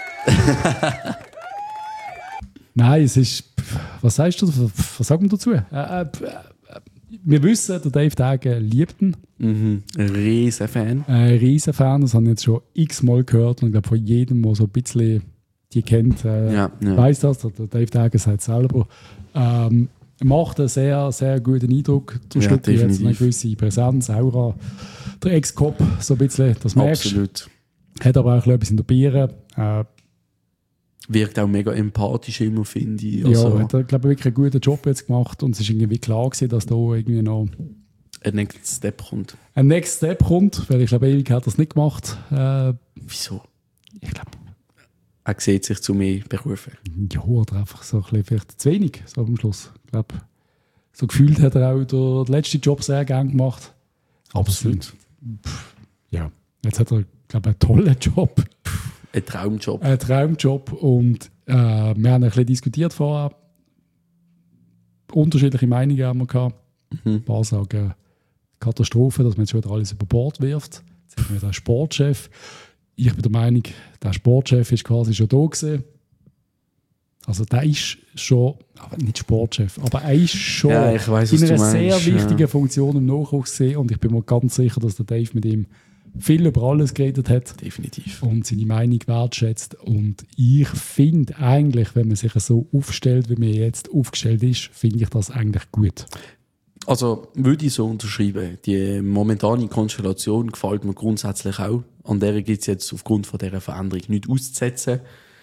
Nein, es ist... Was sagst du? Was sagt man dazu? Wir wissen, der Dave Dagen liebt ihn. Mhm. Ein riesen Fan. Ein Riesenfan, das habe ich jetzt schon x-mal gehört und ich glaube, von jedem, der so ein bisschen die kennt, Ja. weiss das. Der Dave Dagen sagt es selber. Macht einen sehr, sehr guten Eindruck. Der Ja, Stucki hat eine definitiv. gewisse Präsenz, Aura. Der Ex-Cop, so ein bisschen, das merkst du. Absolut. Hat aber auch etwas in der Biere. Wirkt auch mega empathisch immer, finde ich. Ja, Also, hat, glaube ich, wirklich einen guten Job jetzt gemacht und es ist irgendwie klar gewesen, dass da irgendwie noch ein Next Step kommt. ein Next Step kommt, weil ich glaube, ewig hat er es nicht gemacht. Wieso? Ich glaube, Er sieht sich zu mehr berufen. ja, oder einfach so ein bisschen vielleicht zu wenig, so am Schluss. Ich glaube, so gefühlt hat er auch den letzten Job sehr gern gemacht. Absolut. Ja, jetzt hat er, glaube ich, einen tollen Job. Ein Traumjob. Ein Traumjob und wir haben ein bisschen diskutiert vorher. Unterschiedliche Meinungen haben wir gehabt. Ein paar sagen Katastrophe, dass man jetzt schon wieder alles über Bord wirft. Jetzt haben wir den Sportchef. Ich bin der Meinung, der Sportchef ist quasi schon da gewesen. Also der ist schon, aber nicht Sportchef, aber er ist schon Ja, ich weiss, was in du einer sehr meinst, wichtigen ja. Funktion im Nachwuchs gesehen und ich bin mir ganz sicher, dass der Dave mit ihm viel über alles geredet hat Definitiv. und seine Meinung wertschätzt. Und ich finde eigentlich, wenn man sich so aufstellt, wie man jetzt aufgestellt ist, finde ich das eigentlich gut. Also würde ich so unterschreiben. Die momentane Konstellation gefällt mir grundsätzlich auch. An der gibt es jetzt aufgrund von dieser Veränderung nichts auszusetzen.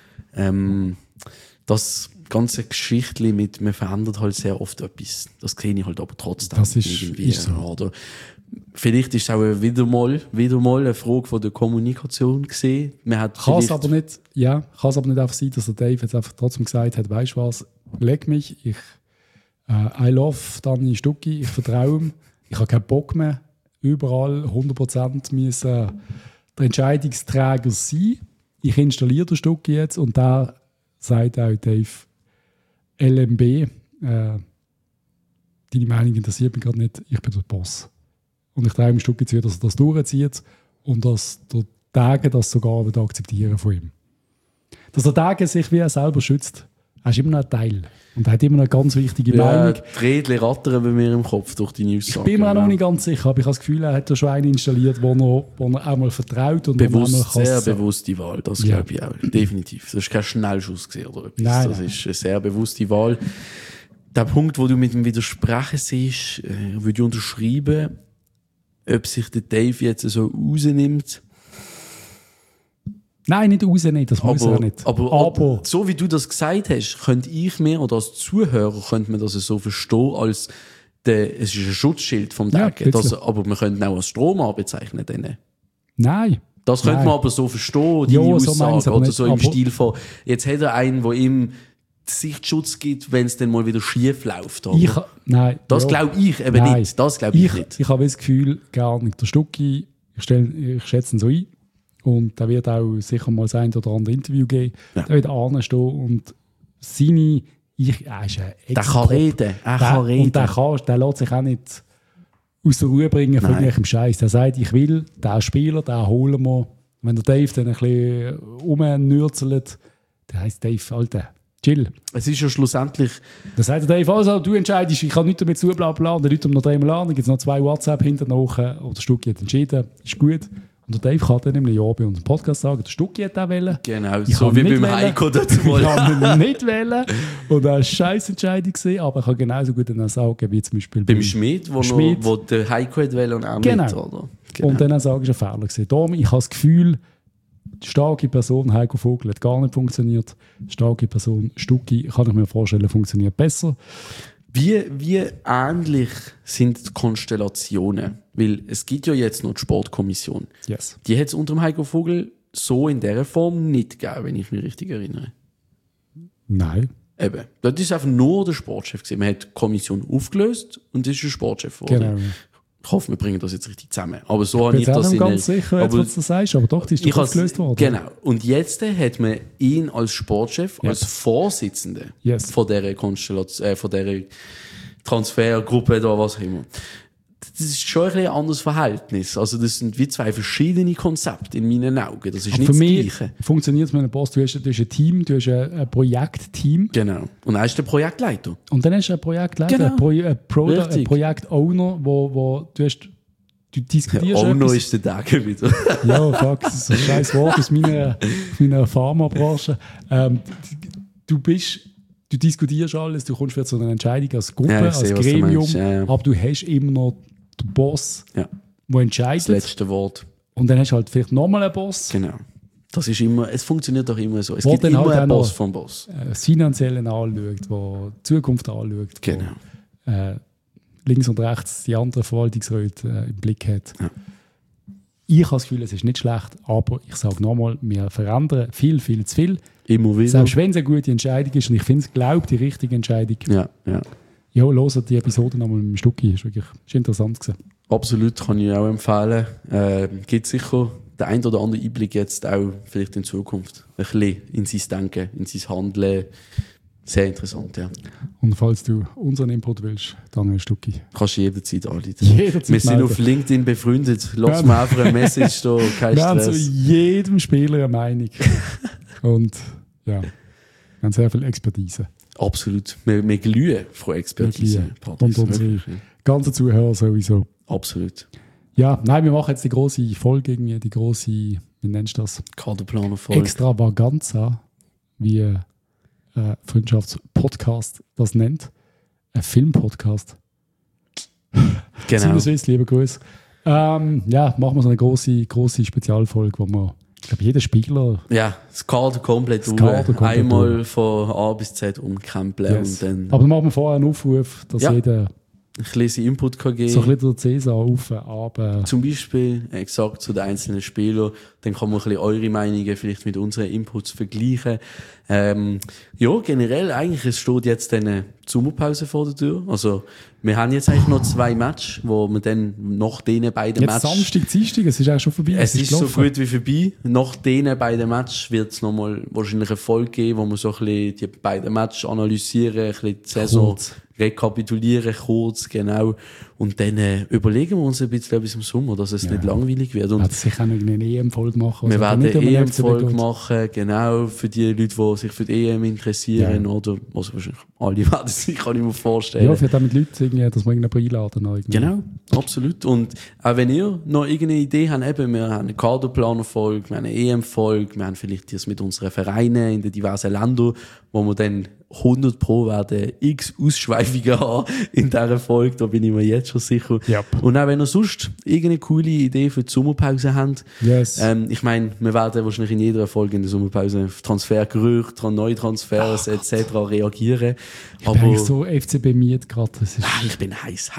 Das ganze Geschichtchen mit, man verändert halt sehr oft etwas. Das sehe ich halt aber trotzdem. Das ist irgendwie, so. Oder vielleicht ist es auch wieder mal eine Frage von der Kommunikation gesehen. Man hat Kann es vielleicht- aber nicht, ja, kann es aber nicht einfach sein, dass der Dave jetzt einfach trotzdem gesagt hat, weißt du was, leg mich, I love Dani Stucki, ich vertraue ihm, ich habe keinen Bock mehr, überall 100% müssen der Entscheidungsträger sein. Ich installiere den Stucki jetzt und da sagt auch Dave, LMB, deine Meinung interessiert mich gerade nicht, ich bin der Boss. Und ich traue dem Stucki zu, dass er das durchzieht und dass der Tage das sogar wird akzeptieren von ihm. Dass der Tage sich wie er selber schützt. Er ist immer noch ein Teil. Und er hat immer noch eine ganz wichtige Ja, Meinung. die Rädchen rattern bei mir im Kopf durch die News. Ich bin mir auch noch nicht ganz sicher, aber ich habe das Gefühl, er hat da schon einen installiert, wo er auch mal vertraut und wo er Bewusst, auch mal sehr sagen. bewusste Wahl, das Ja. glaube ich auch. Definitiv. Das ist kein Schnellschuss gesehen oder etwas. Nein, das nein. ist eine sehr bewusste Wahl. Der Punkt, wo du mit dem Widersprechen siehst, würde ich unterschreiben, ob sich der Dave jetzt so rausnimmt. Nein, nicht rausnehmen, das muss er nicht. Aber so wie du das gesagt hast, könnte ich mir oder als Zuhörer könnte man das so verstehen, als es ist ein Schutzschild vom Ja, Tage. bisschen. Aber wir könnten auch als Strom bezeichnen. Denen. Nein. Das könnte Nein. man aber so verstehen, Ja, deine so meine Aussage. ich's aber Oder nicht, so im aber- Stil von, jetzt hat er einen, der ihm Sichtschutz gibt, wenn es dann mal wieder schief läuft. Oder? Nein. Das ja. glaube ich eben Nein. nicht. Das glaube ich nicht. Ich habe das Gefühl, gar nicht. Der Stucki, ich schätze ihn so ein. Und da wird auch sicher mal ein oder andere Interview geben. Ja. Der wird anstehen und er ist ein Der kann reden. Er kann reden. Und der lässt sich auch nicht aus der Ruhe bringen von Nein. irgendwelchem Scheiß. Der sagt, ich will den Spieler, den holen wir. Wenn der Dave dann ein bisschen rumnürzelt, der heisst Dave, Alter, chill. Es ist ja schlussendlich, Dann sagt der Dave, also du entscheidest, ich kann nichts damit zu, bla bla. Und dann ruft er noch dreimal an, dann gibt es noch 2 WhatsApp hinterher. Oder der Stucki hat entschieden, ist gut. Und der Dave kann dann nämlich ja bei unserem Podcast sagen, der Stucki hat auch wollen. genau, Ich so kann wie nicht beim wählen. Heiko dazu Ich mal. kann ihn nicht wählen. Und das war eine scheiß Entscheidung gewesen, aber ich kann genauso gut dann auch sagen, wie zum Beispiel Beim Schmidt, wo, Schmidt. wo der Heiko hat wollen und auch Genau. nicht, oder? Genau. Und dann auch sagen, es war ein Fehler gewesen. Darum, ich habe das Gefühl, die starke Person Heiko Vogel hat gar nicht funktioniert. Die starke Person Stucki, kann ich mir vorstellen, funktioniert besser. Wie ähnlich sind die Konstellationen? Weil es gibt ja jetzt noch die Sportkommission. Yes. Die hat es unter dem Heiko Vogel so in dieser Form nicht gegeben, wenn ich mich richtig erinnere. Nein. Eben. Dort ist einfach nur der Sportchef gewesen. Man hat die Kommission aufgelöst und ist ein Sportchef geworden. Genau. Ich hoffe, wir bringen das jetzt richtig zusammen. Aber so Ich habe bin ich jetzt auch das nicht ganz sicher, jetzt, was du sagst, aber doch, die ist doch aufgelöst worden. Genau. Und jetzt hat man ihn als Sportchef, als Vorsitzender Yes. von dieser Konstellation, von dieser Transfergruppe oder was auch immer. Das ist schon ein anderes Verhältnis. Also das sind wie zwei verschiedene Konzepte in meinen Augen. Das ist Aber nicht für das mich Gleiche. funktioniert es mit einem Boss. Du hast ein Team, du hast ein Projektteam Genau. Und er ist der Projektleiter. und dann hast du ein Projektleiter, Genau. ein Richtig. Projektowner, wo du diskutierst Auch noch etwas. ist der Tag wieder. Ja, fuck, das ist ein scheiß Wort aus meiner Pharmabranche. Du diskutierst alles, du kommst wieder zu einer Entscheidung als Gruppe, Ja, ich als sehe, was du Gremium, meinst. Ja, ja. aber du hast immer noch den Boss, Ja. der entscheidet. Das letzte Wort. Und dann hast du halt vielleicht nochmal einen Boss, Genau. Das ist immer, es funktioniert doch immer so. Es Wo gibt dann immer halt einen auch Boss noch- vom Boss. das Finanzielle anschaut, der die Zukunft anschaut, Genau. wo links und rechts die anderen Verwaltungsräte im Blick hat. Ja. Ich habe das Gefühl, es ist nicht schlecht, aber ich sage nochmal, wir verändern viel, viel zu viel. Immer wieder. Selbst wenn es eine gute Entscheidung ist, und ich finde es, glaube die richtige Entscheidung. Ja, ja. Ja, hört die Episode nochmal mit dem Stucki, ist interessant gewesen. Absolut, kann ich auch empfehlen. Gibt sicher den ein oder anderen Einblick jetzt auch vielleicht in Zukunft. Ein bisschen in sein Denken, in sein Handeln. Sehr interessant, ja. Und falls du unseren Input willst, Daniel Stucki. Kannst du jederzeit anrufen. Jederzeit Wir sind melden. auf LinkedIn befreundet. Lass Ja. mir einfach eine Message da, kein Wir haben zu Stress. jedem Spieler eine Meinung. Und ja, wir haben sehr viel Expertise. Absolut. Wir glühen von Expertise. Wir glühen. Partys, Und unsere- wirklich, ja. Ganze Zuhörer sowieso. Absolut. Ja, nein, wir machen jetzt die große Folge, irgendwie, die große, wie nennst du das? Kaderplaner voll. Extravaganza, wie Freundschaftspodcast das nennt. Ein Filmpodcast. Genau. Sinneswiss, lieber Grüß. Ja, machen wir so eine große Spezialfolge, wo wir, ich glaube, jeder Spieler. Ja, das Kader komplett durch. Kader komplett Einmal von A bis Z umkrempeln Yes. und dann Aber dann machen wir vorher einen Aufruf, dass Ja. jeder ein bisschen Input kann geben. so ein bisschen der Cäsar auf, aber Zum Beispiel gesagt zu den einzelnen Spielern, dann kann man ein bisschen eure Meinungen vielleicht mit unseren Inputs vergleichen. Ja, generell eigentlich, es steht jetzt eine Sommerpause vor der Tür. Also, wir haben jetzt eigentlich noch 2 Matches, wo wir dann nach denen beiden jetzt Matches... Samstag, Dienstag, es ist auch schon vorbei. Es ist so gelaufen. gut wie vorbei. Nach denen beiden Matches wird es nochmal wahrscheinlich eine Folge geben, wo wir so ein bisschen die beiden Matches analysieren, ein bisschen die Saison Kurz. rekapitulieren, kurz, genau. Und dann überlegen wir uns ein bisschen bis im Sommer, dass es nicht langweilig wird. Wir Und werden sicher auch noch eine EM-Folge machen. wir also werden nicht eine um den EM-Folge FCB geht. machen, genau, für die Leute, die sich für die EM interessieren, oder, also wahrscheinlich alle werden sich, kann ich mir vorstellen. Ja, vielleicht auch mit Leuten, irgendwie, dass wir irgendjemanden einladen. noch irgendwie. Genau, absolut. Und auch wenn ihr noch irgendeine Idee habt, eben, wir haben eine Kaderplaner-Folge, wir haben eine EM-Folge, wir haben vielleicht das mit unseren Vereinen in den diversen Ländern, wo wir dann 100 Pro werden x Ausschweifungen haben in dieser Folge, da bin ich mir jetzt schon sicher. Yep. Und auch wenn ihr sonst irgendeine coole Idee für die Sommerpause habt, Yes. ich meine, wir werden wahrscheinlich in jeder Folge in der Sommerpause auf Transfergerüchte, Neutransfers etc. reagieren. Ich bin eigentlich so FCB-Miet gerade. Ich bin heiß.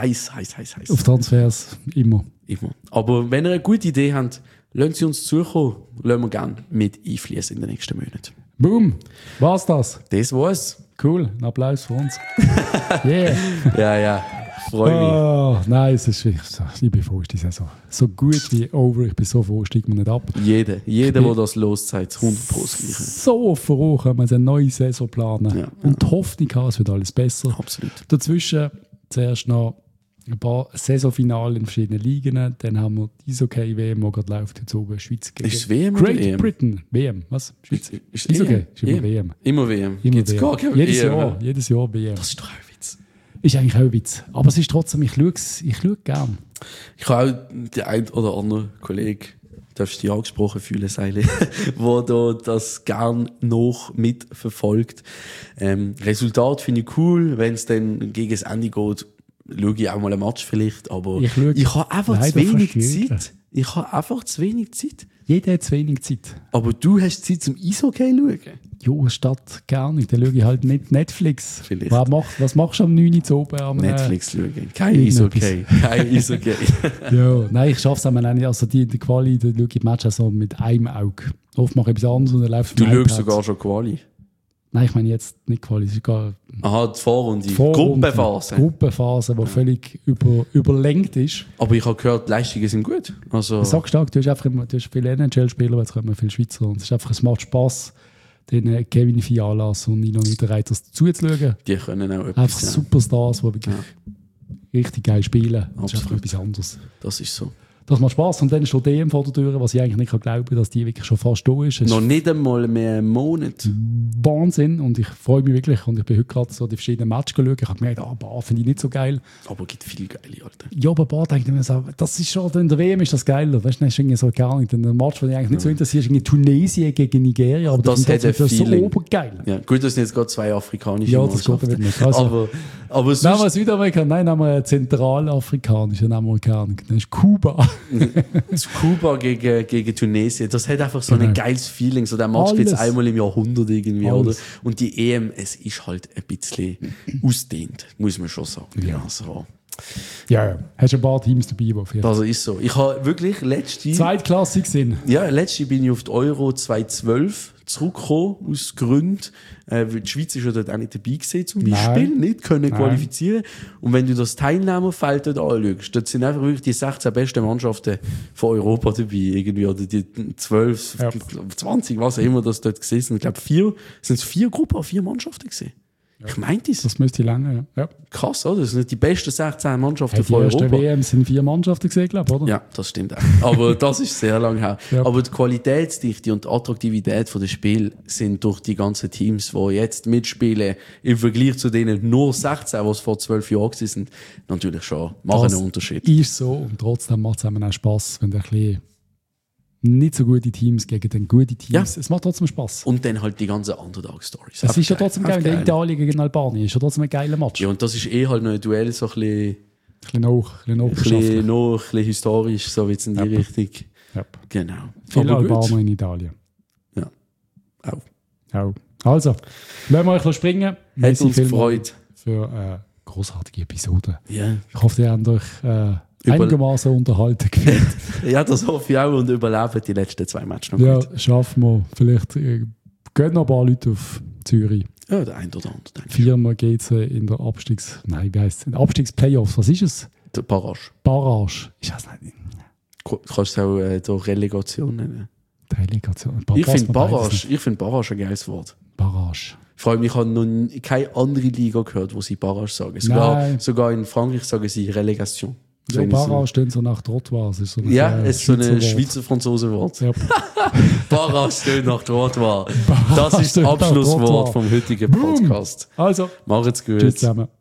Auf Transfers immer. Immer. Aber wenn ihr eine gute Idee habt, lasst sie uns zukommen. Lassen wir gerne mit einfließen in den nächsten Monaten. Boom! War's das? Das war's. Cool, ein Applaus für uns. Yeah! Ja. Freue mich. Oh, nein, es ist, ich bin froh, ist die Saison so gut wie over. Ich bin so froh, steigt man nicht ab. Jeder, der das loszieht, 100% das Gleiche. So froh können wir eine neue Saison planen. Ja. Und die Hoffnung haben, es wird alles besser. Absolut. Dazwischen zuerst noch ein paar Saisonfinale in verschiedenen Ligen. Dann haben wir die Eishockey-WM, die gerade läuft, jetzt oben Schweiz gegen Ist es WM oder Great EM? Britain. WM, was? Schweiz? Ist Eishockey? Ist immer EM? WM. Immer WM. Immer Gibt's WM. gar keine Jedes EM? Jahr, jedes Jahr WM. Das ist doch auch ein Witz. Ist eigentlich auch ein Witz. Aber es ist trotzdem, ich schaue gern. Ich habe auch den ein oder anderen Kollegen, darfst du dich angesprochen fühlen, Seile, der da das gern noch mitverfolgt. Resultat finde ich cool, wenn es dann gegen das Ende geht, schaue ich auch mal ein Match vielleicht, aber Ich schaue ich habe einfach zu leider wenig fast jeden. Zeit. Ich habe einfach zu wenig Zeit. Jeder hat zu wenig Zeit. Aber du hast Zeit zum Eishockey schauen. Jo, statt gar nicht. Dann schaue ich halt nicht Netflix. Vielleicht. Was machst du am 9 Uhr zu oben? Netflix schauen. Kein ist okay. Kein ist okay. Ja, nein, ich schaffe es auch nicht. Also die Quali, da schaue ich die Matches so mit einem Auge. Oft mache ich etwas anderes und dann läuft Du schaust sogar schon Quali? Nein, ich meine jetzt nicht Quali, sogar Aha, die Vorrunde. Gruppenphase. Gruppenphase, die völlig überlenkt ist. Aber ich habe gehört, die Leistungen sind gut. Also, Sag stark, du hast viele NHL-Spieler, jetzt kommen viele Schweizer. Und es macht Spass, den Kevin Fialas und Nino Niederreiters zuzuschauen. die können auch etwas. Einfach Superstars, die wirklich richtig geil spielen. Das ist einfach Absolut. etwas anderes. Das ist so. Das macht Spass. Und dann steht DM vor der Tür, was ich eigentlich nicht glauben kann, dass die wirklich schon fast da ist. Es Noch ist nicht einmal mehr einen Monat. Wahnsinn. Und ich freue mich wirklich. Und ich bin heute gerade so die verschiedenen Matches geschaut. Ich habe gemerkt, Bar finde ich nicht so geil. Aber es gibt viel geile, Alter. Ja, aber Bar denke ich mir so, das ist schon, in der WM ist das geiler. Weißt du, das ist irgendwie so gar nicht. Ein Match, den ich eigentlich nicht so interessiert, ist irgendwie Tunesien gegen Nigeria. Aber Das hat ein so Feeling. obergeil. Ja, gut, das sind jetzt gerade zwei afrikanische Ja, das geht aber Mannschaften. nicht. Also, Aber nehmen sonst, wir Südamerika, nein, nehmen wir zentralafrikanischen Amerikaner. Das ist Kuba. Kuba gegen Tunesien, das hat einfach so ein geiles Feeling. So der Match gibt es Alles. einmal im Jahrhundert irgendwie, Alles. oder? Und die EM, es ist halt ein bisschen ausdehnt, muss man schon sagen. Ja. Also, Ja. Hast ein paar Teams dabei, die vielleicht das ist so. Ich habe wirklich letzte zweitklassig sind. Ja, letztes Jahr bin ich auf die Euro 2012 zurückgekommen, aus Gründen. Weil die Schweiz ist ja dort auch nicht dabei gewesen, zum Beispiel. Nein. Nicht können qualifizieren. Und wenn du das Teilnehmerfeld dort anschaust, dort sind einfach wirklich die 16 besten Mannschaften von Europa dabei, irgendwie, oder die 12, Ja. 20, was auch immer das dort gesehen sind. Ich glaube, sind es 4 Gruppen, 4 Mannschaften gesehen. Ich meinte es. Das müsste länger, ja. Krass, oder? Das sind die besten 16 Mannschaften Die von erste Europa. WM sind 4 Mannschaften gesehen, glaube ich, oder? Ja, das stimmt auch. Aber das ist sehr lang her. Ja. Aber die Qualitätsdichte und die Attraktivität der Spiel sind durch die ganzen Teams, die jetzt mitspielen, im Vergleich zu denen nur 16, die es vor 12 Jahren sind, natürlich schon machen Das einen Unterschied. ist so. Und trotzdem macht es einem auch Spass, wenn du ein bisschen nicht so gute Teams gegen den guten Teams. Ja. Es macht trotzdem Spass. Und dann halt die ganzen Underdog-Stories. Es ist ja trotzdem geil. In Italien gegen Albanien ist ja trotzdem ein geiler Match. Ja, und das ist halt noch ein Duell, so ein Ein bisschen bisschen noch ein bisschen historisch, so wie es in die Ja. Richtung. Ja. Genau. Viele Aber gut. Albaner in Italien. Ja. Auch. Auch. Also, lassen wir euch noch springen. Hat Merci uns vielmals gefreut. für eine großartige Episode. Ja. Ich hoffe, ihr habt euch einigermaßen unterhalten gefühlt. Ja, das hoffe ich auch und überleben die letzten 2 Matches noch Ja, gut. schaffen wir. Vielleicht gehen noch ein paar Leute auf Zürich. Ja, der ein oder andere, denke ich. Viermal geht es in der Abstiegsplayoffs. Was ist es? Der Barrage. Barrage. Ich weiß nicht. Kannst du es auch Relegation nennen? Relegation. Ich Passt finde mir beides Barrage, nicht. Barrage ein geiles Wort. Barrage. Vor allem, ich habe noch keine andere Liga gehört, wo sie Barrage sagen. Nein. Sogar in Frankreich sagen sie Relegation. Ja, Wenn ich so- Barrage steht so nach Trottoir. Es ist so ein Ja, es ist so ein Schweizer Wort. Schweizer-Franzosen-Wort. Ja. Barrage steht nach Trottoir. Barrage Das ist das steht nach Abschlusswort Trottoir. vom heutigen Podcast. Also, Macht's gut. tschüss zusammen.